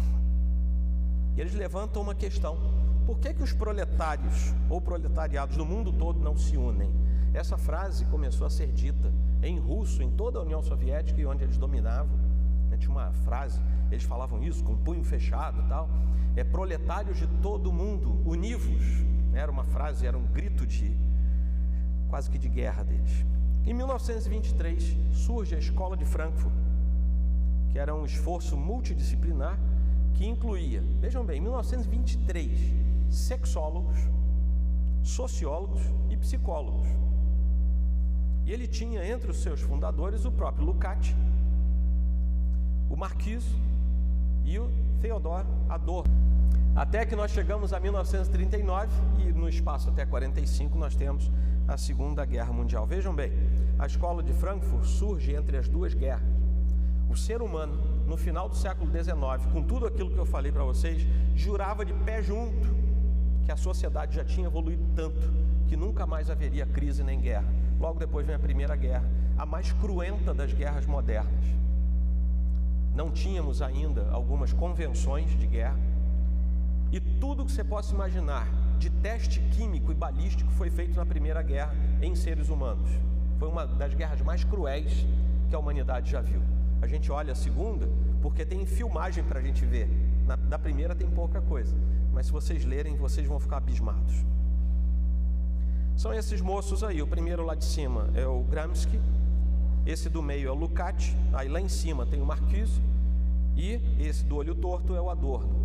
E eles levantam uma questão: por que que os proletários ou proletariados do mundo todo não se unem? Essa frase começou a ser dita em russo, em toda a União Soviética e onde eles dominavam. Tinha uma frase, eles falavam isso com o punho fechado e tal, é proletários de todo o mundo, univos. Era uma frase, era um grito de, quase que de guerra deles. Em mil novecentos e vinte e três surge a Escola de Frankfurt, que era um esforço multidisciplinar que incluía, vejam bem, em mil novecentos e vinte e três, sexólogos, sociólogos e psicólogos. E ele tinha entre os seus fundadores o próprio Lukács, o Marquise e o Theodor Adorno. Até que nós chegamos a mil novecentos e trinta e nove e no espaço até quarenta e cinco nós temos a Segunda Guerra Mundial. Vejam bem, a Escola de Frankfurt surge entre as duas guerras. O ser humano, no final do século dezenove, com tudo aquilo que eu falei para vocês, jurava de pé junto que a sociedade já tinha evoluído tanto que nunca mais haveria crise nem guerra. Logo depois vem a Primeira Guerra, a mais cruenta das guerras modernas. Não tínhamos ainda algumas convenções de guerra, e tudo que você possa imaginar de teste químico e balístico foi feito na Primeira Guerra em seres humanos. Foi uma das guerras mais cruéis que a humanidade já viu. A gente olha a segunda porque tem filmagem para a gente ver. Na, da primeira tem pouca coisa, mas se vocês lerem, vocês vão ficar abismados. São esses moços aí. O primeiro lá de cima é o Gramsci, esse do meio é o Lukács, aí lá em cima tem o Marquise, e esse do olho torto é o Adorno.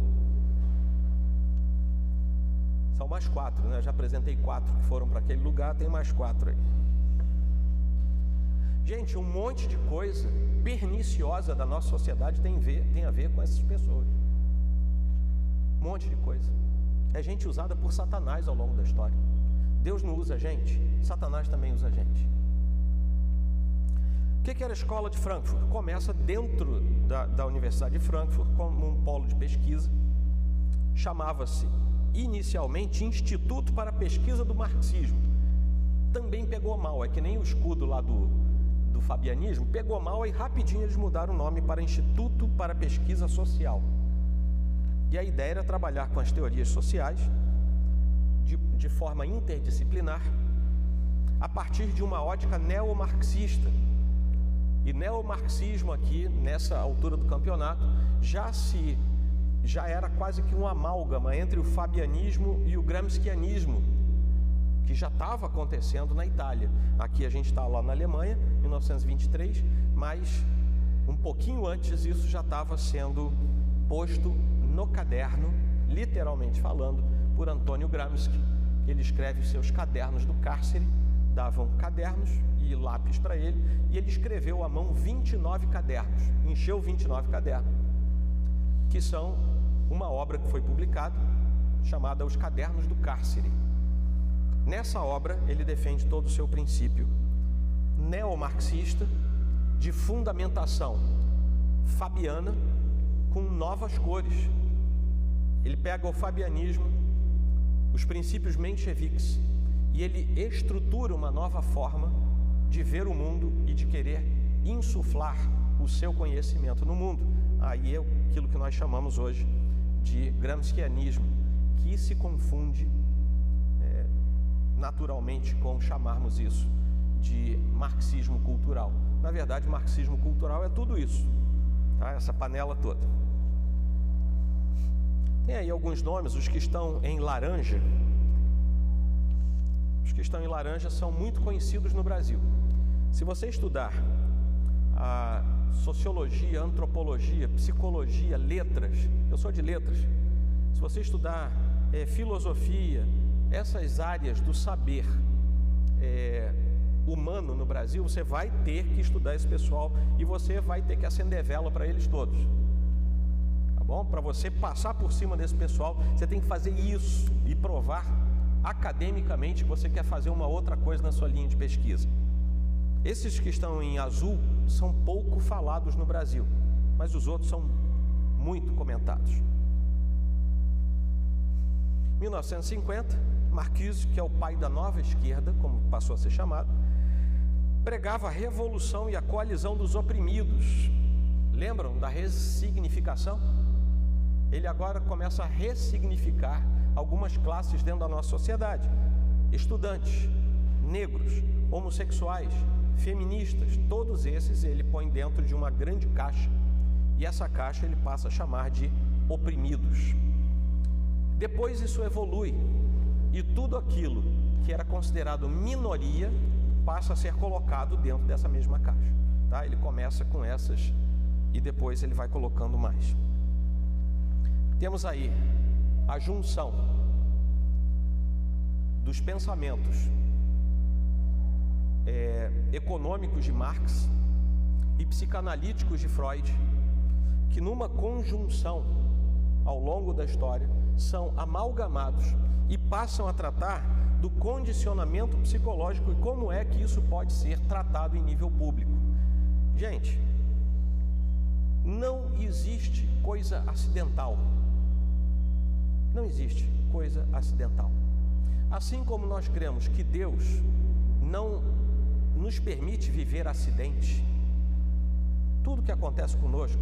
São mais quatro, né? Eu já apresentei quatro que foram para aquele lugar, tem mais quatro aí. Gente, um monte de coisa perniciosa da nossa sociedade tem a ver, tem a ver com essas pessoas. Um monte de coisa. É gente usada por Satanás ao longo da história. Deus não usa a gente, Satanás também usa a gente. O que que era a Escola de Frankfurt? Começa dentro da, da Universidade de Frankfurt como um polo de pesquisa. Chamava-se inicialmente Instituto para a Pesquisa do Marxismo. Também pegou mal, é que nem o escudo lá do, do fabianismo, pegou mal e rapidinho eles mudaram o nome para Instituto para a Pesquisa Social. E a ideia era trabalhar com as teorias sociais de, de forma interdisciplinar, a partir de uma ótica neomarxista. E neomarxismo aqui, nessa altura do campeonato, já se já era quase que um amálgama entre o fabianismo e o gramscianismo, que já estava acontecendo na Itália. Aqui a gente está lá na Alemanha, em mil novecentos e vinte e três, mas um pouquinho antes isso já estava sendo posto no caderno, literalmente falando, por Antônio Gramsci. Ele escreve os seus cadernos do cárcere, davam cadernos e lápis para ele, e ele escreveu à mão vinte e nove cadernos, encheu vinte e nove cadernos, que são uma obra que foi publicada, chamada Os Cadernos do Cárcere. Nessa obra, ele defende todo o seu princípio neomarxista de fundamentação fabiana com novas cores. Ele pega o fabianismo, os princípios mencheviques, e ele estrutura uma nova forma de ver o mundo e de querer insuflar o seu conhecimento no mundo. Aí é aquilo que nós chamamos hoje de gramscianismo, que se confunde é, naturalmente com chamarmos isso de marxismo cultural. Na verdade, marxismo cultural é tudo isso, tá? Essa panela toda. Tem aí alguns nomes, os que estão em laranja. Os que estão em laranja são muito conhecidos no Brasil. Se você estudar a sociologia, antropologia, psicologia, letras, eu sou de letras, se você estudar é, filosofia, essas áreas do saber é, humano no Brasil, você vai ter que estudar esse pessoal e você vai ter que acender vela para eles todos, tá bom? Para você passar por cima desse pessoal, você tem que fazer isso e provar academicamente que você quer fazer uma outra coisa na sua linha de pesquisa. Esses que estão em azul são pouco falados no Brasil, mas os outros são muito comentados. mil novecentos e cinquenta, Marcuse, que é o pai da nova esquerda, como passou a ser chamado, pregava a revolução e a coalizão dos oprimidos. Lembram da ressignificação? Ele agora começa a ressignificar algumas classes dentro da nossa sociedade: estudantes, negros, homossexuais, feministas, todos esses ele põe dentro de uma grande caixa, e essa caixa ele passa a chamar de oprimidos. Depois isso evolui e tudo aquilo que era considerado minoria passa a ser colocado dentro dessa mesma caixa, tá? Ele começa com essas e depois ele vai colocando mais. Temos aí a junção dos pensamentos é, econômicos de Marx e psicanalíticos de Freud, que numa conjunção ao longo da história são amalgamados e passam a tratar do condicionamento psicológico e como é que isso pode ser tratado em nível público. Gente, não existe coisa acidental. Não existe coisa acidental. Assim como nós cremos que Deus não nos permite viver acidente, tudo que acontece conosco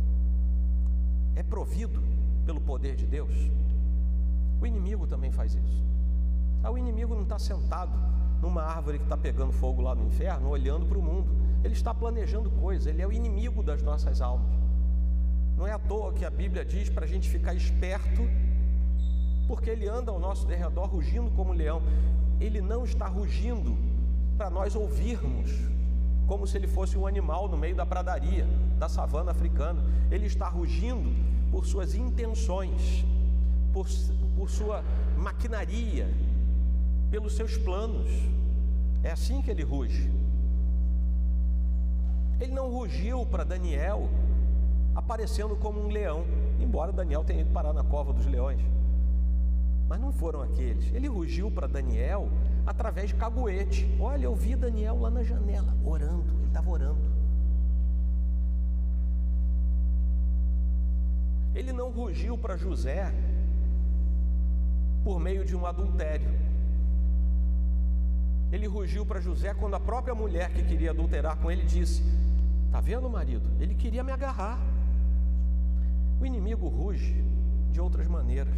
é provido pelo poder de Deus. O inimigo também faz isso. Ah, o inimigo não está sentado numa árvore que está pegando fogo lá no inferno, olhando para o mundo. Ele está planejando coisas, ele é o inimigo das nossas almas. Não é à toa que a Bíblia diz para a gente ficar esperto, porque ele anda ao nosso derredor rugindo como um leão. Ele não está rugindo para nós ouvirmos, como se ele fosse um animal no meio da pradaria, da savana africana. Ele está rugindo por suas intenções, por, por sua maquinaria, pelos seus planos. É assim que ele ruge. Ele não rugiu para Daniel aparecendo como um leão, embora Daniel tenha ido parar na cova dos leões, mas não foram aqueles. Ele rugiu para Daniel através de caguete. Olha, eu vi Daniel lá na janela orando, ele estava orando. Ele não rugiu para José por meio de um adultério. Ele rugiu para José quando a própria mulher que queria adulterar com ele disse: "Tá vendo, marido? Ele queria me agarrar." O inimigo ruge de outras maneiras.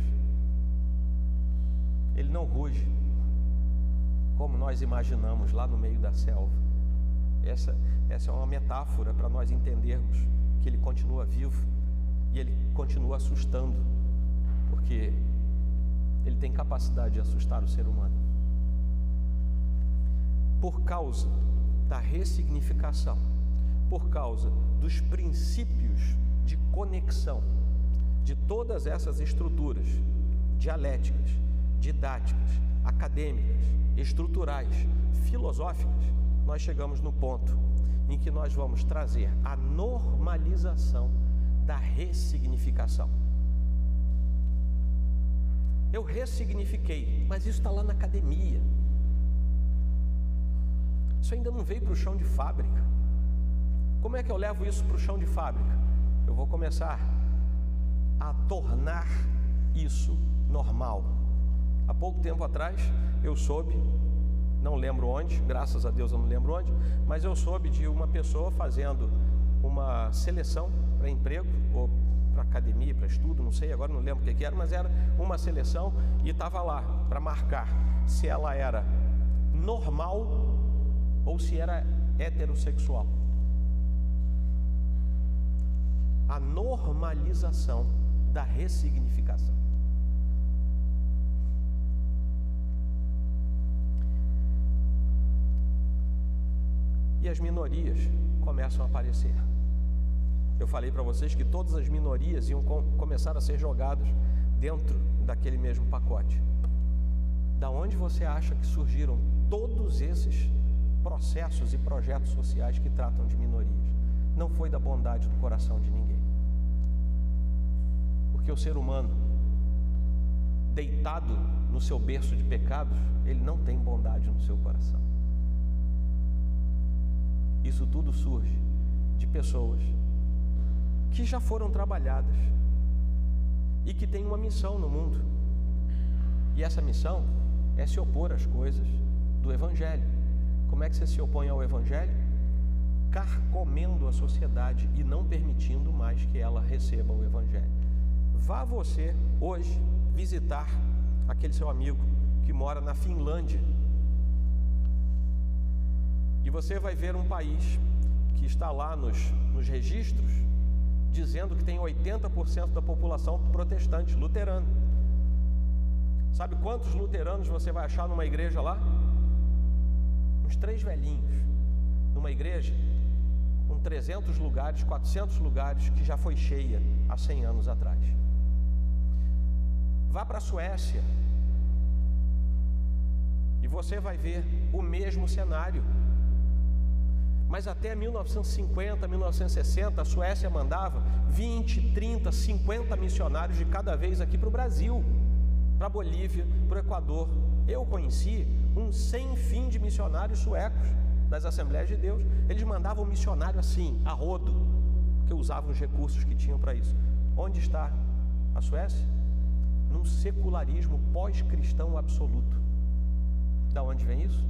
Ele não ruge como nós imaginamos lá no meio da selva. Essa, essa é uma metáfora para nós entendermos que ele continua vivo e ele continua assustando, porque ele tem capacidade de assustar o ser humano. Por causa da ressignificação, por causa dos princípios de conexão de todas essas estruturas dialéticas, didáticas, acadêmicas, estruturais, filosóficas, nós chegamos no ponto em que nós vamos trazer a normalização da ressignificação. Eu ressignifiquei, mas isso está lá na academia. Isso ainda não veio para o chão de fábrica. Como é que eu levo isso para o chão de fábrica? Eu vou começar a tornar isso normal. Há pouco tempo atrás, eu soube não lembro onde, graças a Deus eu não lembro onde, mas eu soube de uma pessoa fazendo uma seleção para emprego, ou para academia, para estudo, não sei, agora não lembro o que que era, mas era uma seleção e estava lá para marcar se ela era normal ou se era heterossexual. A normalização da ressignificação. E as minorias começam a aparecer. Eu falei para vocês que todas as minorias iam com, começar a ser jogadas dentro daquele mesmo pacote. Da onde você acha que surgiram todos esses processos e projetos sociais que tratam de minorias? Não foi da bondade do coração de ninguém. Porque o ser humano, deitado no seu berço de pecados, ele não tem bondade no seu coração. Isso tudo surge de pessoas que já foram trabalhadas e que têm uma missão no mundo. E essa missão é se opor às coisas do Evangelho. Como é que você se opõe ao Evangelho? Carcomendo a sociedade e não permitindo mais que ela receba o Evangelho. Vá você hoje visitar aquele seu amigo que mora na Finlândia. E você vai ver um país que está lá nos, nos registros dizendo que tem oitenta por cento da população protestante, luterana. Sabe quantos luteranos você vai achar numa igreja lá? Uns três velhinhos. Numa igreja com trezentos lugares, quatrocentos lugares, que já foi cheia há cem anos atrás. Vá para a Suécia e você vai ver o mesmo cenário. Mas até mil novecentos e cinquenta, mil novecentos e sessenta, a Suécia mandava vinte, trinta, cinquenta missionários de cada vez aqui para o Brasil, para a Bolívia, para o Equador. Eu conheci um sem fim de missionários suecos das Assembleias de Deus. Eles mandavam missionário assim, a rodo, porque usavam os recursos que tinham para isso. Onde está a Suécia? Num secularismo pós-cristão absoluto. Da onde vem isso?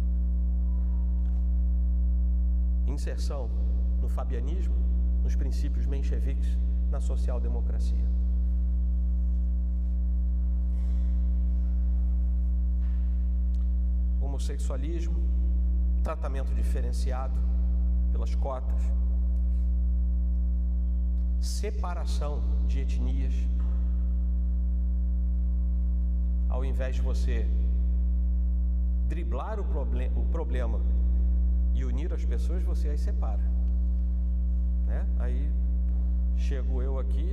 Inserção no fabianismo, nos princípios mencheviques, na social-democracia. Homossexualismo, tratamento diferenciado pelas cotas, separação de etnias. Ao invés de você driblar o, problem, o problema e unir as pessoas, você as separa, né? Aí chego eu aqui,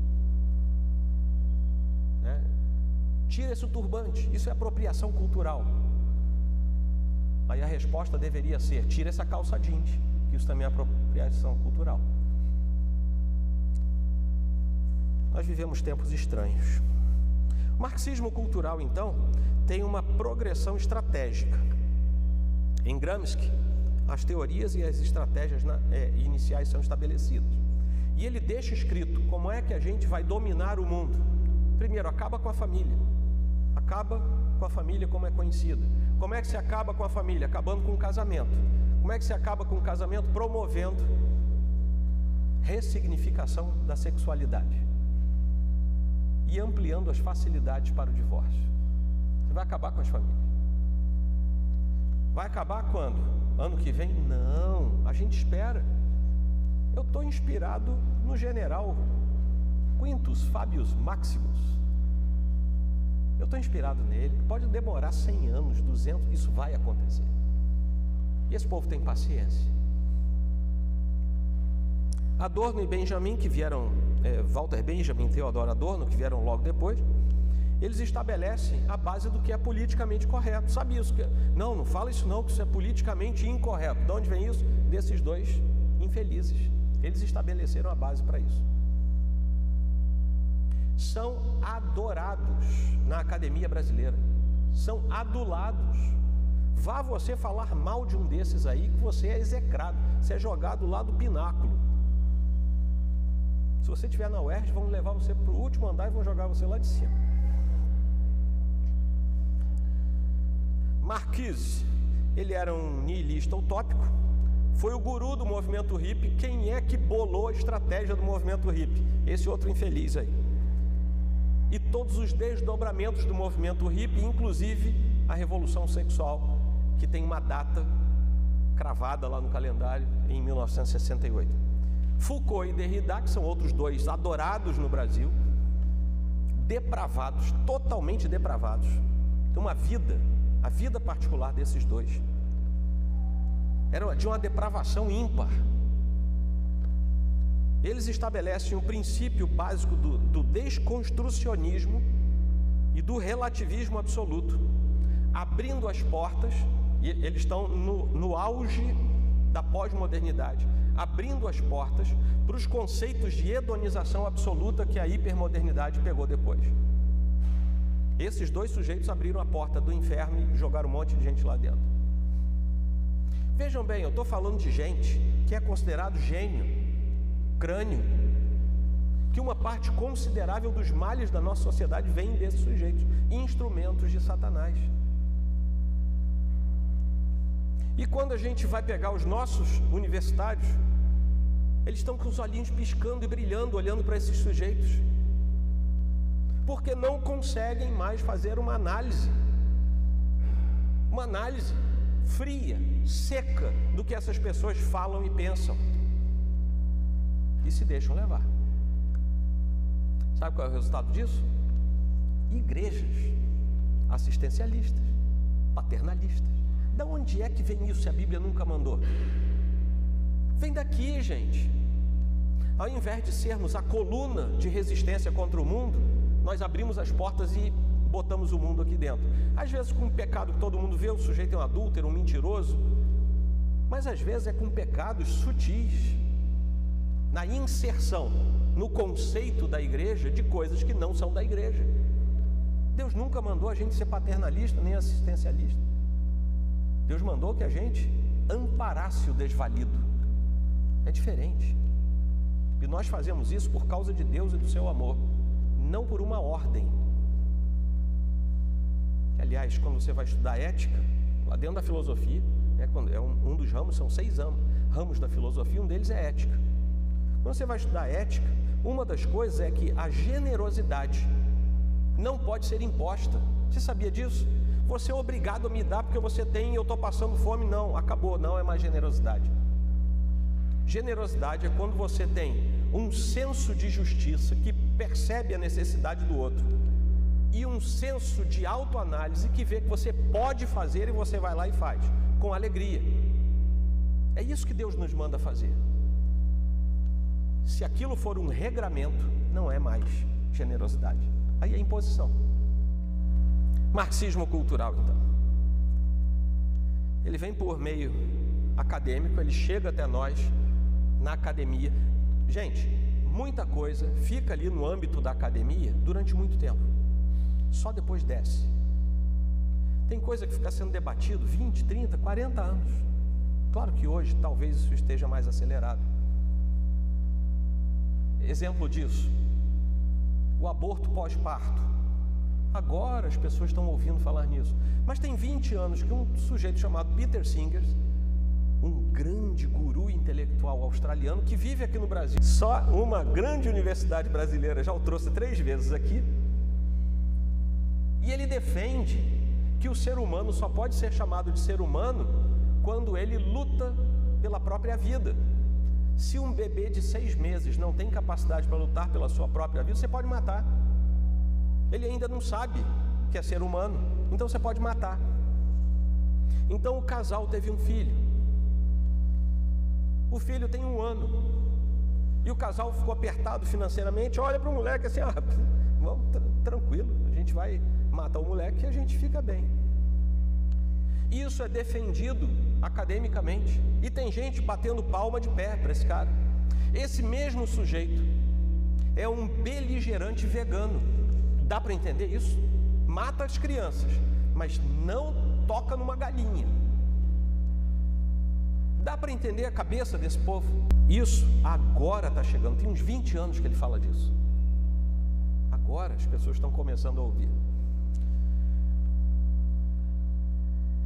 né? Tira esse turbante, isso é apropriação cultural. Aí a resposta deveria ser: tira essa calça jeans, que isso também é apropriação cultural. Nós vivemos tempos estranhos. O marxismo cultural, então, tem uma progressão estratégica. Em Gramsci, as teorias e as estratégias na, é, iniciais são estabelecidas. E ele deixa escrito como é que a gente vai dominar o mundo. Primeiro, acaba com a família. Acaba com a família como é conhecida. Como é que se acaba com a família? Acabando com o casamento. Como é que se acaba com o casamento? Promovendo ressignificação da sexualidade e ampliando as facilidades para o divórcio. Você vai acabar com as famílias. Vai acabar quando? Ano que vem? Não, a gente espera. Eu estou inspirado no general Quintus Fabius Maximus. Eu estou inspirado nele. Pode demorar cem anos, duzentos, isso vai acontecer. E esse povo tem paciência. Adorno e Benjamin, que vieram, é, Walter Benjamin e Theodor Adorno, que vieram logo depois, eles estabelecem a base do que é politicamente correto. Sabe isso? Não, não fala isso não, que isso é politicamente incorreto. De onde vem isso? Desses dois infelizes. Eles estabeleceram a base para isso. São adorados na academia brasileira. São adulados. Vá você falar mal de um desses aí, que você é execrado. Você é jogado lá do pináculo. Se você estiver na U E R J, vão levar você para o último andar e vão jogar você lá de cima. Marquise, ele era um nihilista utópico, foi o guru do movimento hippie. Quem é que bolou a estratégia do movimento hippie? Esse outro infeliz aí. E todos os desdobramentos do movimento hippie, inclusive a revolução sexual, que tem uma data cravada lá no calendário em mil novecentos e sessenta e oito. Foucault e Derrida, que são outros dois adorados no Brasil, depravados, totalmente depravados. Tem uma vida, a vida particular desses dois era de uma depravação ímpar. Eles estabelecem um princípio básico do, do desconstrucionismo e do relativismo absoluto, abrindo as portas, e eles estão no, no auge da pós-modernidade, abrindo as portas para os conceitos de hedonização absoluta que a hipermodernidade pegou depois. Esses dois sujeitos abriram a porta do inferno e jogaram um monte de gente lá dentro. Vejam bem, eu estou falando de gente que é considerado gênio, crânio, que uma parte considerável dos males da nossa sociedade vem desses sujeitos, instrumentos de Satanás. E quando a gente vai pegar os nossos universitários, eles estão com os olhinhos piscando e brilhando, olhando para esses sujeitos, porque não conseguem mais fazer uma análise, uma análise fria, seca do que essas pessoas falam e pensam, e se deixam levar. Sabe qual é o resultado disso? Igrejas assistencialistas, paternalistas. Da onde é que vem isso se a Bíblia nunca mandou? Vem daqui, gente. Ao invés de sermos a coluna de resistência contra o mundo, nós abrimos as portas e botamos o mundo aqui dentro. Às vezes com um pecado que todo mundo vê, o sujeito é um adúltero, um mentiroso, mas às vezes é com pecados sutis, na inserção no conceito da igreja de coisas que não são da igreja. Deus nunca mandou a gente ser paternalista nem assistencialista. Deus mandou que a gente amparasse o desvalido. É diferente. E nós fazemos isso por causa de Deus e do seu amor, não por uma ordem. Aliás, quando você vai estudar ética, lá dentro da filosofia, é, quando é um, um dos ramos, são seis ramos, ramos da filosofia, um deles é ética. Quando você vai estudar ética, uma das coisas é que a generosidade não pode ser imposta. Você sabia disso? Você é obrigado a me dar porque você tem e eu estou passando fome. Não, acabou, não é mais generosidade. Generosidade é quando você tem um senso de justiça que percebe a necessidade do outro e um senso de autoanálise que vê que você pode fazer e você vai lá e faz, com alegria. É isso que Deus nos manda fazer. Se aquilo for um regramento, não é mais generosidade, aí é imposição. Marxismo cultural, então, ele vem por meio acadêmico, ele chega até nós na academia. Gente, muita coisa fica ali no âmbito da academia durante muito tempo, só depois desce. Tem coisa que fica sendo debatido vinte, trinta, quarenta anos. Claro que hoje talvez isso esteja mais acelerado. Exemplo disso, o aborto pós-parto. Agora as pessoas estão ouvindo falar nisso, mas tem vinte anos que um sujeito chamado Peter Singer, um grande guru intelectual australiano que vive aqui no Brasil, só uma grande universidade brasileira já o trouxe três vezes aqui, e ele defende que o ser humano só pode ser chamado de ser humano quando ele luta pela própria vida. Se um bebê de seis meses não tem capacidade para lutar pela sua própria vida, você pode matar. Ele ainda não sabe que é ser humano, então você pode matar. Então o casal teve um filho. O filho tem um ano e o casal ficou apertado financeiramente. Olha para o moleque assim, ah, vamos, tra tranquilo, a gente vai matar o moleque e a gente fica bem. Isso é defendido academicamente e tem gente batendo palma de pé para esse cara. Esse mesmo sujeito é um beligerante vegano. Dá para entender isso? Mata as crianças, mas não toca numa galinha. Dá para entender a cabeça desse povo? Isso agora está chegando, tem uns vinte anos que ele fala disso. Agora as pessoas estão começando a ouvir.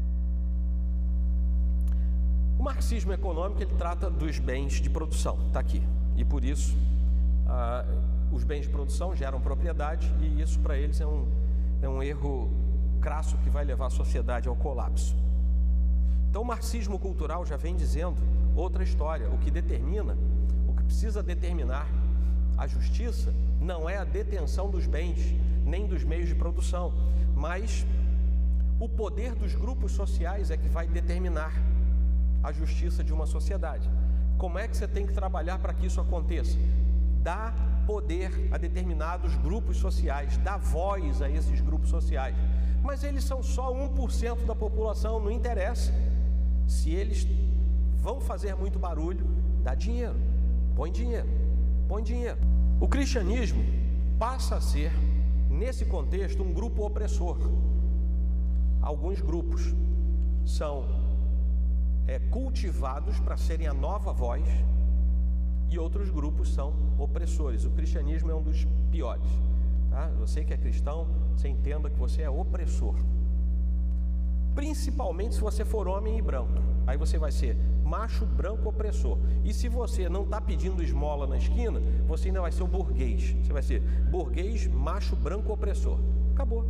O marxismo econômico, ele trata dos bens de produção, está aqui, e por isso ah, os bens de produção geram propriedade, e isso para eles é um, é um erro crasso que vai levar a sociedade ao colapso. Então o marxismo cultural já vem dizendo outra história. O que determina, o que precisa determinar a justiça não é a detenção dos bens, nem dos meios de produção, mas o poder dos grupos sociais é que vai determinar a justiça de uma sociedade. Como é que você tem que trabalhar para que isso aconteça? Dá poder a determinados grupos sociais, dá voz a esses grupos sociais. Mas eles são só um por cento da população, não interessa. Se eles vão fazer muito barulho, dá dinheiro, põe dinheiro, põe dinheiro. O cristianismo passa a ser, nesse contexto, um grupo opressor. Alguns grupos são é, cultivados para serem a nova voz, e outros grupos são opressores. O cristianismo é um dos piores. Tá? Você que é cristão, você entenda que você é opressor. Principalmente se você for homem e branco. Aí você vai ser macho, branco, opressor. E se você não está pedindo esmola na esquina, você ainda vai ser o burguês. Você vai ser burguês, macho, branco, opressor. Acabou.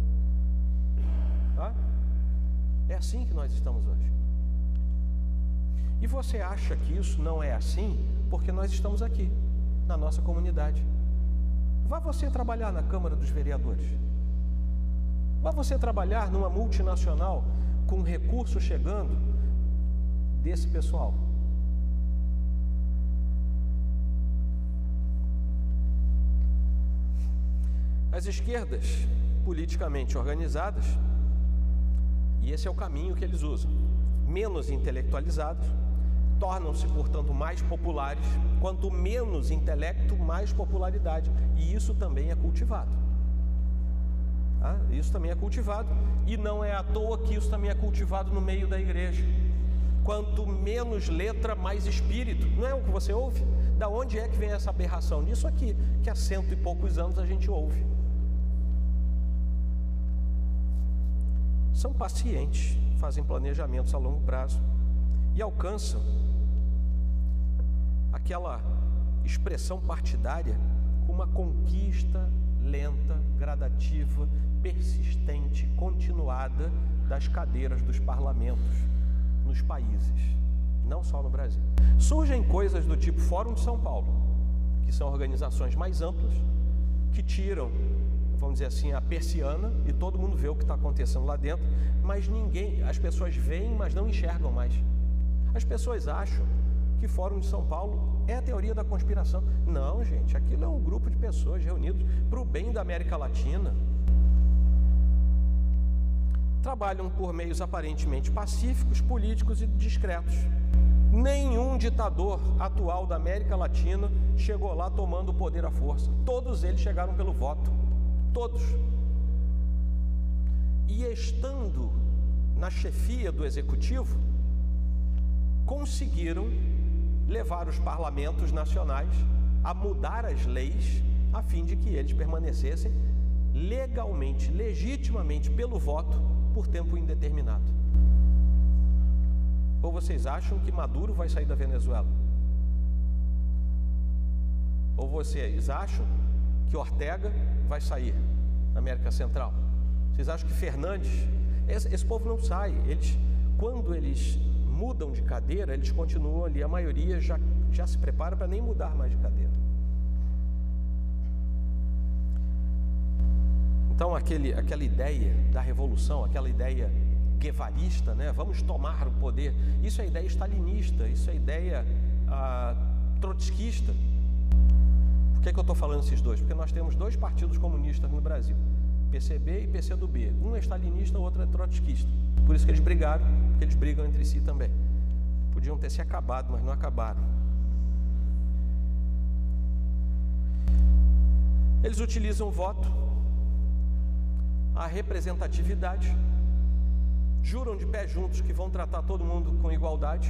Tá? É assim que nós estamos hoje. E você acha que isso não é assim porque nós estamos aqui, na nossa comunidade. Vá você trabalhar na Câmara dos Vereadores. Vá você trabalhar numa multinacional com recursos chegando desse pessoal. As esquerdas politicamente organizadas, e esse é o caminho que eles usam, menos intelectualizados, tornam-se, portanto, mais populares. Quanto menos intelecto, mais popularidade. E isso também é cultivado. Tá? Isso também é cultivado. E não é à toa que isso também é cultivado no meio da igreja. Quanto menos letra, mais espírito. Não é o que você ouve? Da onde é que vem essa aberração? Disso aqui, que há cento e poucos anos a gente ouve. São pacientes, fazem planejamentos a longo prazo e alcançam aquela expressão partidária com uma conquista lenta, gradativa, persistente, continuada das cadeiras dos parlamentos nos países, não só no Brasil. Surgem coisas do tipo Fórum de São Paulo, que são organizações mais amplas, que tiram, vamos dizer assim, a persiana e todo mundo vê o que está acontecendo lá dentro, mas ninguém, as pessoas veem, mas não enxergam mais. As pessoas acham que Fórum de São Paulo é a teoria da conspiração. Não, gente, aquilo é um grupo de pessoas reunidos para o bem da América Latina. Trabalham por meios aparentemente pacíficos, políticos e discretos. Nenhum ditador atual da América Latina chegou lá tomando o poder à força. Todos eles chegaram pelo voto. Todos. E estando na chefia do executivo, conseguiram levar os parlamentos nacionais a mudar as leis a fim de que eles permanecessem legalmente, legitimamente pelo voto por tempo indeterminado. Ou vocês acham que Maduro vai sair da Venezuela? Ou vocês acham que Ortega vai sair da América Central? Vocês acham que Fernandes? Esse, esse povo não sai. Eles, quando eles mudam de cadeira, eles continuam ali. A maioria já, já se prepara para nem mudar mais de cadeira. Então, aquele, aquela ideia da revolução, aquela ideia guevarista, né? Vamos tomar o poder. Isso é ideia stalinista, isso é ideia ah, trotskista. Por que, que eu estou falando esses dois? Porque nós temos dois partidos comunistas no Brasil, P C B e P C do B. Um é stalinista, o outro é trotskista. Por isso que eles brigaram, porque eles brigam entre si também. Podiam ter se acabado, mas não acabaram. Eles utilizam o voto, a representatividade, juram de pé juntos que vão tratar todo mundo com igualdade.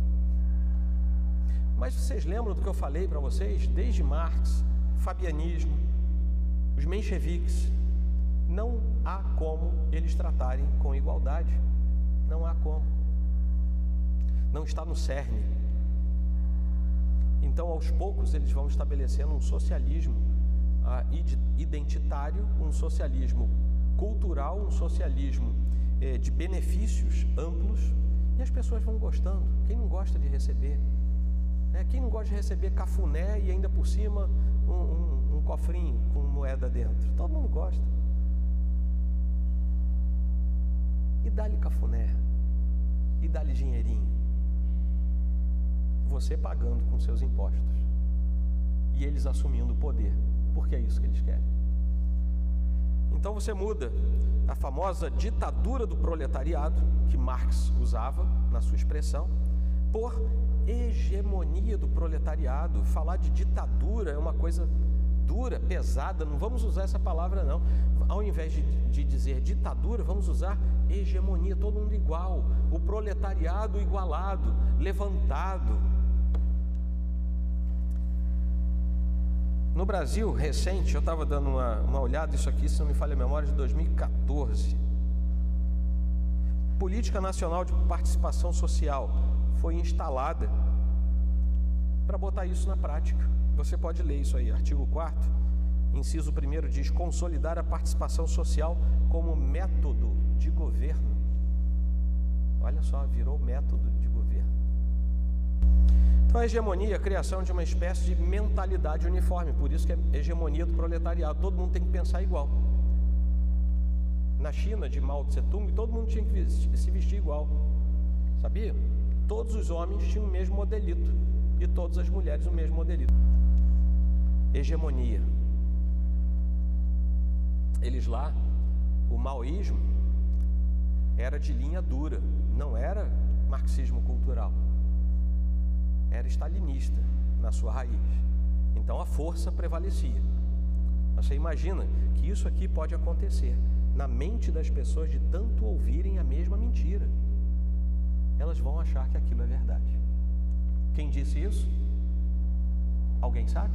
Mas vocês lembram do que eu falei para vocês? Desde Marx, Fabianismo, os mencheviques, não há como eles tratarem com igualdade. Não há como. não está no cerne. Então, aos poucos, eles vão estabelecendo um socialismo ah, identitário, um socialismo cultural, um socialismo eh, de benefícios amplos, e as pessoas vão gostando. Quem não gosta de receber? É, quem não gosta de receber cafuné e ainda por cima um, um, um cofrinho com moeda dentro? Todo mundo gosta. E dá-lhe cafuné, e dá-lhe dinheirinho, você pagando com seus impostos, e eles assumindo o poder, porque é isso que eles querem. Então você muda a famosa ditadura do proletariado, que Marx usava na sua expressão, por hegemonia do proletariado. Falar de ditadura é uma coisa dura, pesada, não vamos usar essa palavra não. Ao invés de, de dizer ditadura, vamos usar hegemonia, todo mundo igual, o proletariado igualado, levantado. No Brasil, recente, eu estava dando uma, uma olhada, isso aqui, se não me falha a memória, de dois mil e quatorze. Política Nacional de Participação Social foi instalada para botar isso na prática. Você pode ler isso aí, artigo quarto, inciso primeiro diz: consolidar a participação social como método de governo. Olha só, virou método de governo. Então a hegemonia é a criação de uma espécie de mentalidade uniforme, por isso que é hegemonia do proletariado, todo mundo tem que pensar igual. Na China, de Mao Tse-tung, todo mundo tinha que se vestir igual, sabia? Todos os homens tinham o mesmo modelito e todas as mulheres o mesmo modelito. Hegemonia. Eles lá, o maoísmo era de linha dura, não era marxismo cultural, era stalinista na sua raiz. Então a força prevalecia. Você imagina que isso aqui pode acontecer na mente das pessoas de tanto ouvirem a mesma mentira. Elas vão achar que aquilo é verdade. Quem disse isso? Alguém sabe?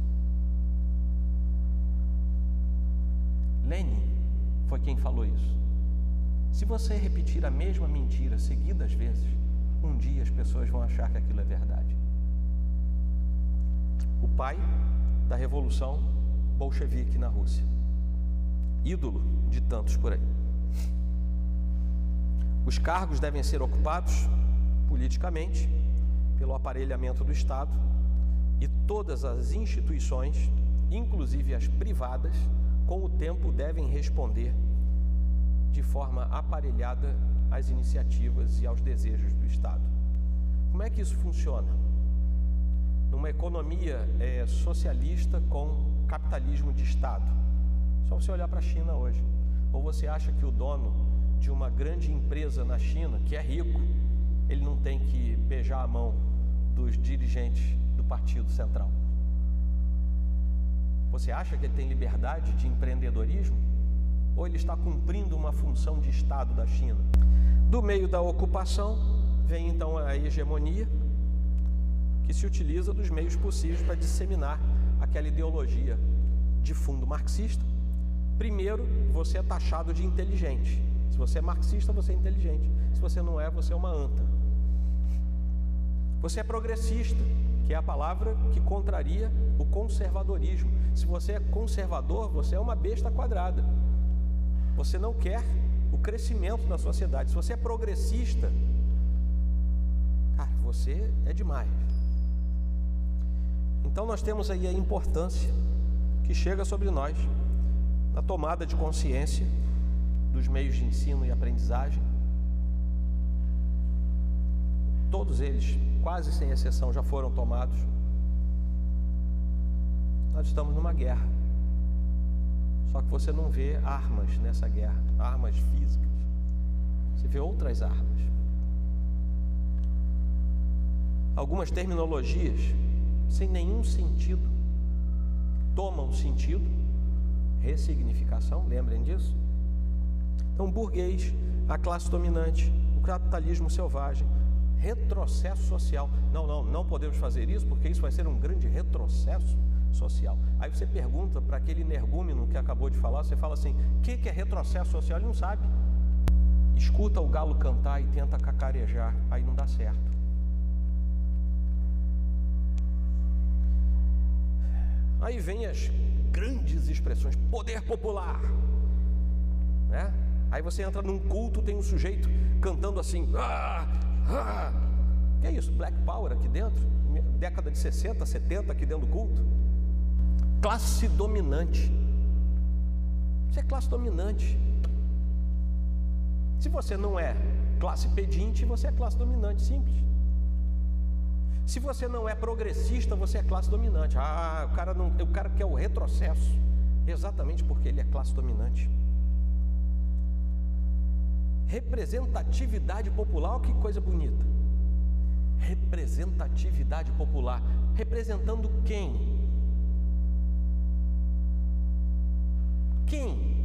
Lenin foi quem falou isso. Se você repetir a mesma mentira seguidas vezes, um dia as pessoas vão achar que aquilo é verdade. O pai da revolução bolchevique na Rússia, ídolo de tantos por aí. Os cargos devem ser ocupados politicamente pelo aparelhamento do Estado, e todas as instituições, inclusive as privadas, com o tempo devem responder de forma aparelhada às iniciativas e aos desejos do Estado. Como é que isso funciona? Numa economia é, socialista com capitalismo de Estado. Só você olhar para a China hoje. Ou você acha que o dono de uma grande empresa na China, que é rico, ele não tem que beijar a mão dos dirigentes do Partido Central? Você acha que ele tem liberdade de empreendedorismo? Ou ele está cumprindo uma função de Estado da China? Do meio da ocupação, vem então a hegemonia, que se utiliza dos meios possíveis para disseminar aquela ideologia de fundo marxista. Primeiro, você é taxado de inteligente. Se você é marxista, você é inteligente. Se você não é, você é uma anta. Você é progressista, que é a palavra que contraria o conservadorismo. Se você é conservador, você é uma besta quadrada. Você não quer o crescimento da sociedade. Se você é progressista, cara, você é demais. Então nós temos aí a importância que chega sobre nós na tomada de consciência dos meios de ensino e aprendizagem. Todos eles, quase sem exceção, já foram tomados. Nós estamos numa guerra. Só que você não vê armas nessa guerra, armas físicas. Você vê outras armas. Algumas terminologias sem nenhum sentido tomam sentido, ressignificação, lembrem disso? Então, burguês, a classe dominante, o capitalismo selvagem, retrocesso social. Não, não, não podemos fazer isso porque isso vai ser um grande retrocesso social. Aí você pergunta para aquele energúmeno que acabou de falar, você fala assim: o que, que é retrocesso social? Ele não sabe. Escuta o galo cantar e tenta cacarejar, aí não dá certo. Aí vem as grandes expressões, poder popular, né? Aí você entra num culto, tem um sujeito cantando assim, ah, ah. Que é isso? Black Power aqui dentro? Década de sessenta, setenta aqui dentro do culto? Classe dominante. Você é classe dominante. Se você não é classe pedinte, você é classe dominante, simples. Se você não é progressista, você é classe dominante. Ah, o cara, não, o cara quer o retrocesso, exatamente porque ele é classe dominante. Representatividade popular, que coisa bonita. Representatividade popular. Representando quem? Quem?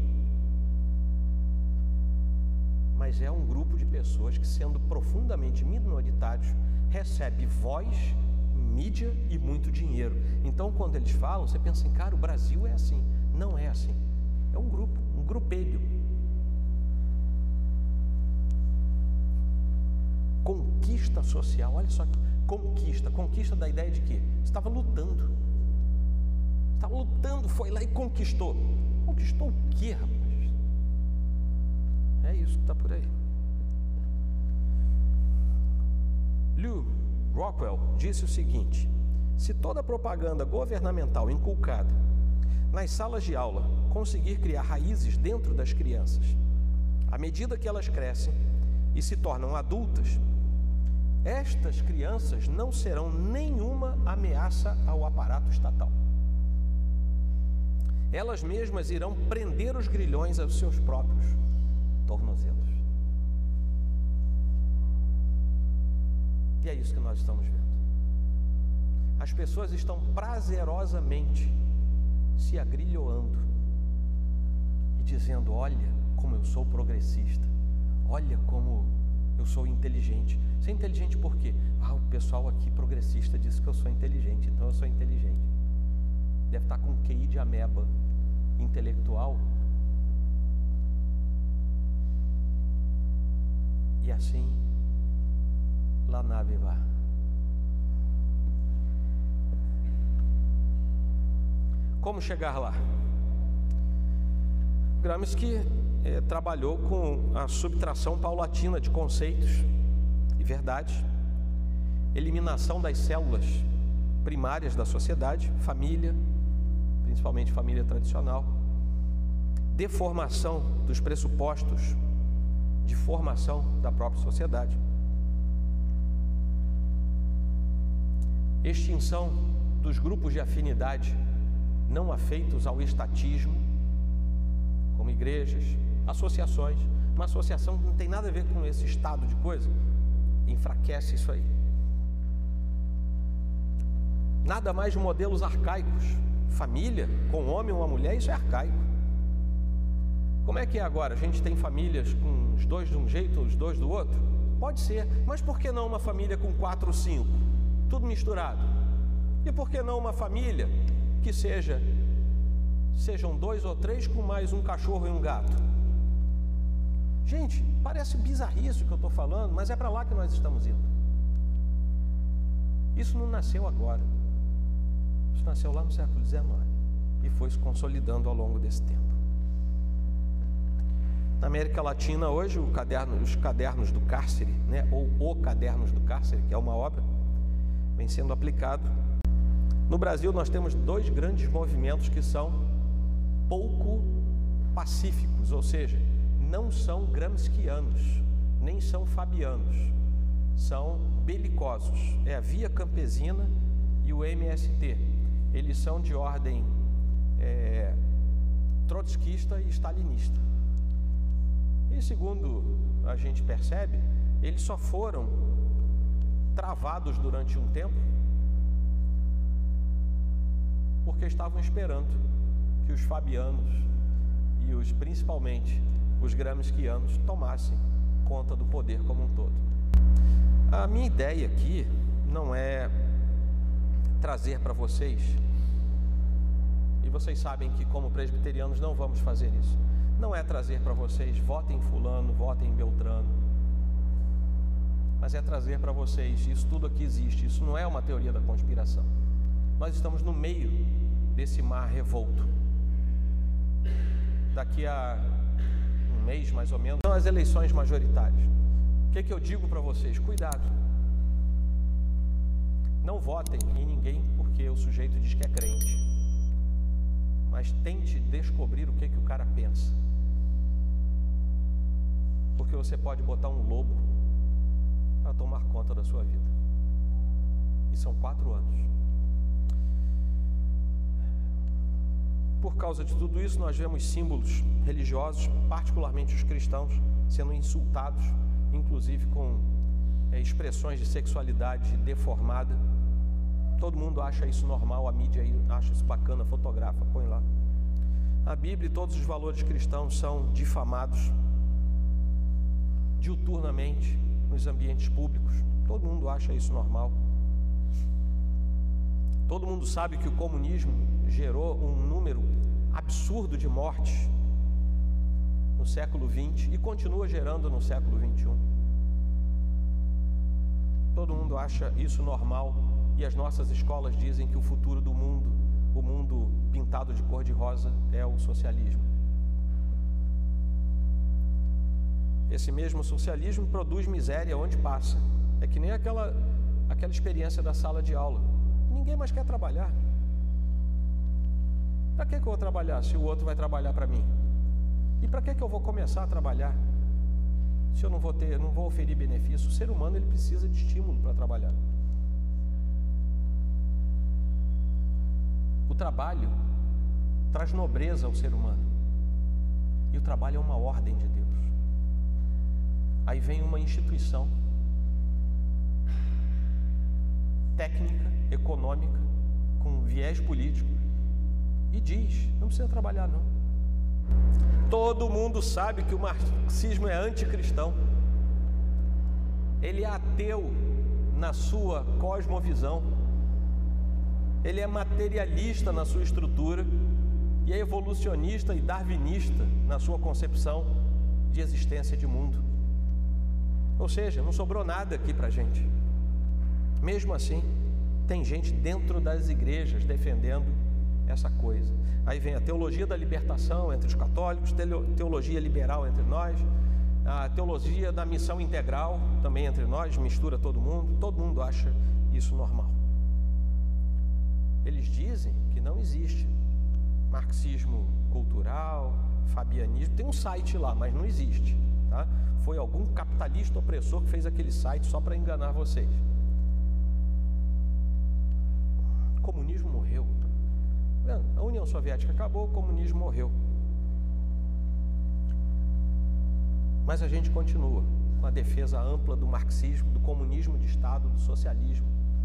Mas é um grupo de pessoas que, sendo profundamente minoritários, recebe voz, mídia e muito dinheiro. Então, quando eles falam, você pensa assim, cara, o Brasil é assim. Não é assim. É um grupo, um grupelho. Conquista social, olha só, conquista, conquista da ideia de que você estava lutando, estava lutando, foi lá e conquistou. Conquistou o quê, rapaz? É isso que está por aí. Lew Rockwell disse o seguinte: se toda a propaganda governamental inculcada nas salas de aula conseguir criar raízes dentro das crianças, à medida que elas crescem e se tornam adultas, estas crianças não serão nenhuma ameaça ao aparato estatal. Elas mesmas irão prender os grilhões aos seus próprios tornozelos. E é isso que nós estamos vendo. As pessoas estão prazerosamente se agrilhoando e dizendo: olha como eu sou progressista, olha como eu sou inteligente. Você é inteligente por quê? Ah, o pessoal aqui progressista disse que eu sou inteligente, então eu sou inteligente. Deve estar com Q I de ameba intelectual. E assim, lá nave vai. Como chegar lá? Gramsci eh, trabalhou com a subtração paulatina de conceitos e verdades, eliminação das células primárias da sociedade, família, principalmente família tradicional, deformação dos pressupostos de formação da própria sociedade, extinção dos grupos de afinidade não afeitos ao estatismo, como igrejas, associações. Uma associação que não tem nada a ver com esse estado de coisa, enfraquece isso aí. Nada mais de modelos arcaicos. Família com um homem ou uma mulher, isso é arcaico. Como é que é agora? A gente tem famílias com os dois de um jeito, os dois do outro? Pode ser, mas por que não uma família com quatro ou cinco? Tudo misturado. E por que não uma família que seja sejam dois ou três com mais um cachorro e um gato? Gente, parece bizarrice o que eu estou falando, mas é para lá que nós estamos indo. Isso não nasceu agora. Isso nasceu lá no século dezenove e foi se consolidando ao longo desse tempo. Na América Latina hoje, o caderno, os cadernos do cárcere, né, ou o Cadernos do Cárcere, que é uma obra, vem sendo aplicado. No Brasil nós temos dois grandes movimentos que são pouco pacíficos, ou seja, não são gramscianos, nem são fabianos, são belicosos. É a Via Campesina e o M S T. Eles são de ordem é, trotskista e stalinista. E segundo a gente percebe, eles só foram travados durante um tempo porque estavam esperando que os fabianos e os principalmente os gramscianos tomassem conta do poder como um todo. A minha ideia aqui não é trazer para vocês, e vocês sabem que como presbiterianos não vamos fazer isso, não é trazer para vocês votem em fulano, votem em Beltrano, mas é trazer para vocês, isso tudo aqui existe, isso não é uma teoria da conspiração. Nós estamos no meio desse mar revolto. Daqui a um mês, mais ou menos, são as eleições majoritárias. O que, que eu digo para vocês? Cuidado. Não votem em ninguém porque o sujeito diz que é crente. Mas tente descobrir o que, que o cara pensa. Porque você pode botar um lobo para tomar conta da sua vida. E são quatro anos. Por causa de tudo isso, nós vemos símbolos religiosos, particularmente os cristãos, sendo insultados, inclusive com é, expressões de sexualidade deformada. Todo mundo acha isso normal, a mídia aí acha isso bacana, fotografa, põe lá. A Bíblia e todos os valores cristãos são difamados diuturnamente nos ambientes públicos. Todo mundo acha isso normal. Todo mundo sabe que o comunismo gerou um número absurdo de mortes no século vinte e continua gerando no século vinte e um. Todo mundo acha isso normal e as nossas escolas dizem que o futuro do mundo, o mundo pintado de cor-de-rosa, é o socialismo. Esse mesmo socialismo produz miséria onde passa. É que nem aquela, aquela experiência da sala de aula. Ninguém mais quer trabalhar. Para que que eu vou trabalhar se o outro vai trabalhar para mim? E para que que eu vou começar a trabalhar se eu não vou ter, não vou oferir benefício? O ser humano, ele precisa de estímulo para trabalhar. O trabalho traz nobreza ao ser humano. E o trabalho é uma ordem de Deus. Aí vem uma instituição técnica, econômica, com viés político, e diz, não precisa trabalhar não. Todo mundo sabe que o marxismo é anticristão. Ele é ateu na sua cosmovisão. Ele é materialista na sua estrutura e é evolucionista e darwinista na sua concepção de existência de mundo. Ou seja, não sobrou nada aqui para a gente. Mesmo assim, tem gente dentro das igrejas defendendo essa coisa. Aí vem a teologia da libertação entre os católicos, teologia liberal entre nós, a teologia da missão integral também entre nós, mistura todo mundo, todo mundo acha isso normal. Eles dizem que não existe marxismo cultural, fabianismo, tem um site lá, mas não existe, tá? Foi algum capitalista opressor que fez aquele site só para enganar vocês. O comunismo morreu. A União Soviética acabou, o comunismo morreu. Mas a gente continua com a defesa ampla do marxismo, do comunismo de Estado, do socialismo.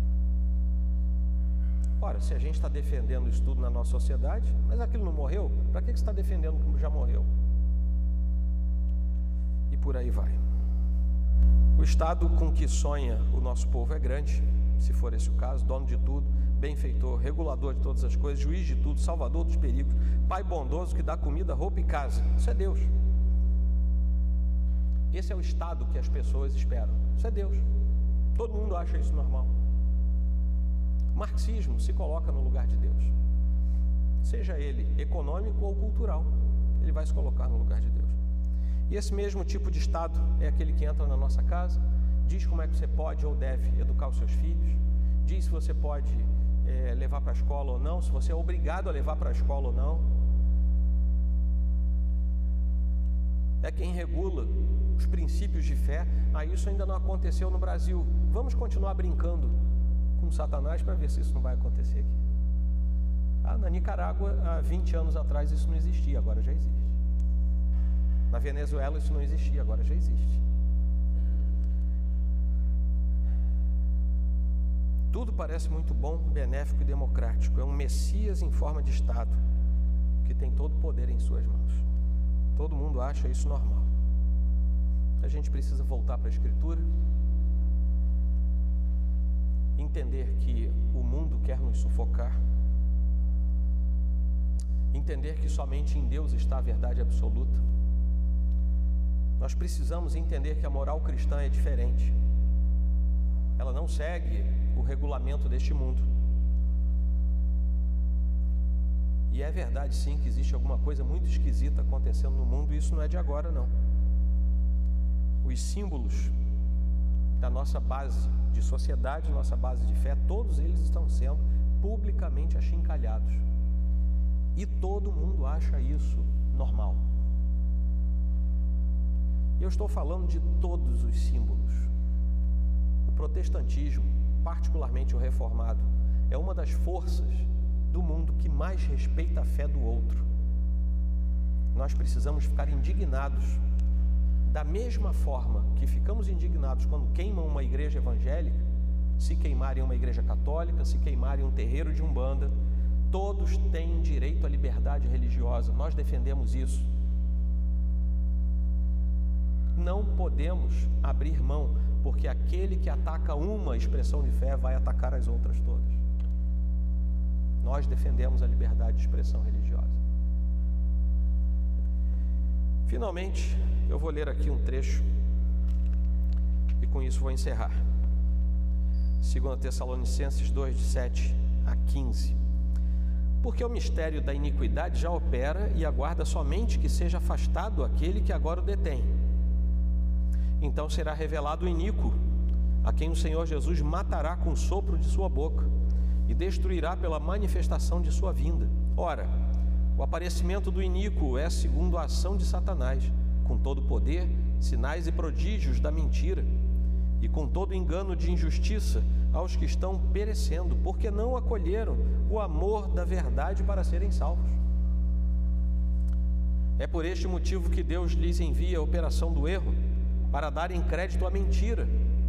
Ora, se a gente está defendendo isso tudo na nossa sociedade, mas aquilo não morreu, para que você está defendendo como já morreu? E por aí vai. O Estado com que sonha o nosso povo é grande, se for esse o caso, dono de tudo, benfeitor, regulador de todas as coisas, juiz de tudo, salvador dos perigos, pai bondoso que dá comida, roupa e casa. Isso é Deus. Esse é o Estado que as pessoas esperam. Isso é Deus. Todo mundo acha isso normal. O marxismo se coloca no lugar de Deus. Seja ele econômico ou cultural, ele vai se colocar no lugar de Deus. E esse mesmo tipo de Estado é aquele que entra na nossa casa, diz como é que você pode ou deve educar os seus filhos, diz se você pode é, levar para a escola ou não, se você é obrigado a levar para a escola ou não. É quem regula os princípios de fé. Ah, isso ainda não aconteceu no Brasil. Vamos continuar brincando com Satanás para ver se isso não vai acontecer aqui. Ah, na Nicarágua, há vinte anos atrás, isso não existia, agora já existe. Na Venezuela, isso não existia, agora já existe. Tudo parece muito bom, benéfico e democrático. É um Messias em forma de Estado, que tem todo o poder em suas mãos. Todo mundo acha isso normal. A gente precisa voltar para a Escritura, entender que o mundo quer nos sufocar, entender que somente em Deus está a verdade absoluta. Nós precisamos entender que a moral cristã é diferente. Ela não segue o regulamento deste mundo. E é verdade sim que existe alguma coisa muito esquisita acontecendo no mundo, e isso não é de agora não. Os símbolos da nossa base de sociedade, nossa base de fé, todos eles estão sendo publicamente achincalhados. E todo mundo acha isso normal. Eu estou falando de todos os símbolos. O protestantismo, particularmente o reformado, é uma das forças do mundo que mais respeita a fé do outro. Nós precisamos ficar indignados da mesma forma que ficamos indignados quando queimam uma igreja evangélica, se queimarem uma igreja católica, se queimarem um terreiro de Umbanda. Todos têm direito à liberdade religiosa, nós defendemos isso. Não podemos abrir mão, porque aquele que ataca uma expressão de fé vai atacar as outras todas. Nós defendemos a liberdade de expressão religiosa. Finalmente, eu vou ler aqui um trecho e com isso vou encerrar. Segunda Tessalonicenses dois, de sete a quinze. Porque o mistério da iniquidade já opera e aguarda somente que seja afastado aquele que agora o detém. Então será revelado o iníquo, a quem o Senhor Jesus matará com o sopro de sua boca e destruirá pela manifestação de sua vinda. Ora, o aparecimento do iníquo é segundo a ação de Satanás, com todo poder, sinais e prodígios da mentira, e com todo engano de injustiça aos que estão perecendo, porque não acolheram o amor da verdade para serem salvos. É por este motivo que Deus lhes envia a operação do erro, para darem crédito à mentira,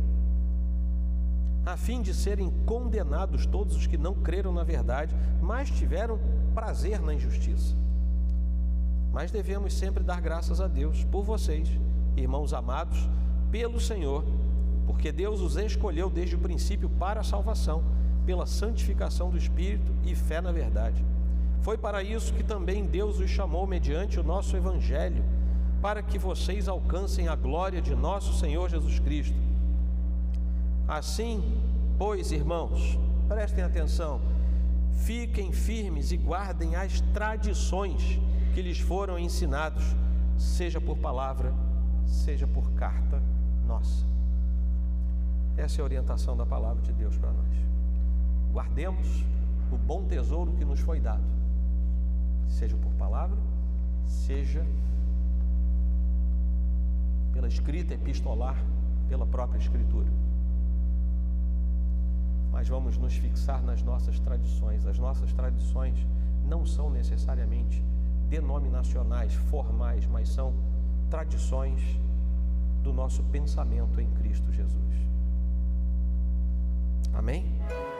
a fim de serem condenados todos os que não creram na verdade, mas tiveram prazer na injustiça. Mas devemos sempre dar graças a Deus por vocês, irmãos amados, pelo Senhor, porque Deus os escolheu desde o princípio para a salvação, pela santificação do Espírito e fé na verdade. Foi para isso que também Deus os chamou mediante o nosso Evangelho, para que vocês alcancem a glória de nosso Senhor Jesus Cristo. Assim, pois, irmãos, prestem atenção, fiquem firmes e guardem as tradições que lhes foram ensinados, seja por palavra, seja por carta nossa. Essa é a orientação da palavra de Deus para nós. Guardemos o bom tesouro que nos foi dado, seja por palavra, seja pela escrita epistolar, pela própria Escritura. Mas vamos nos fixar nas nossas tradições. As nossas tradições não são necessariamente denominacionais, formais, mas são tradições do nosso pensamento em Cristo Jesus. Amém?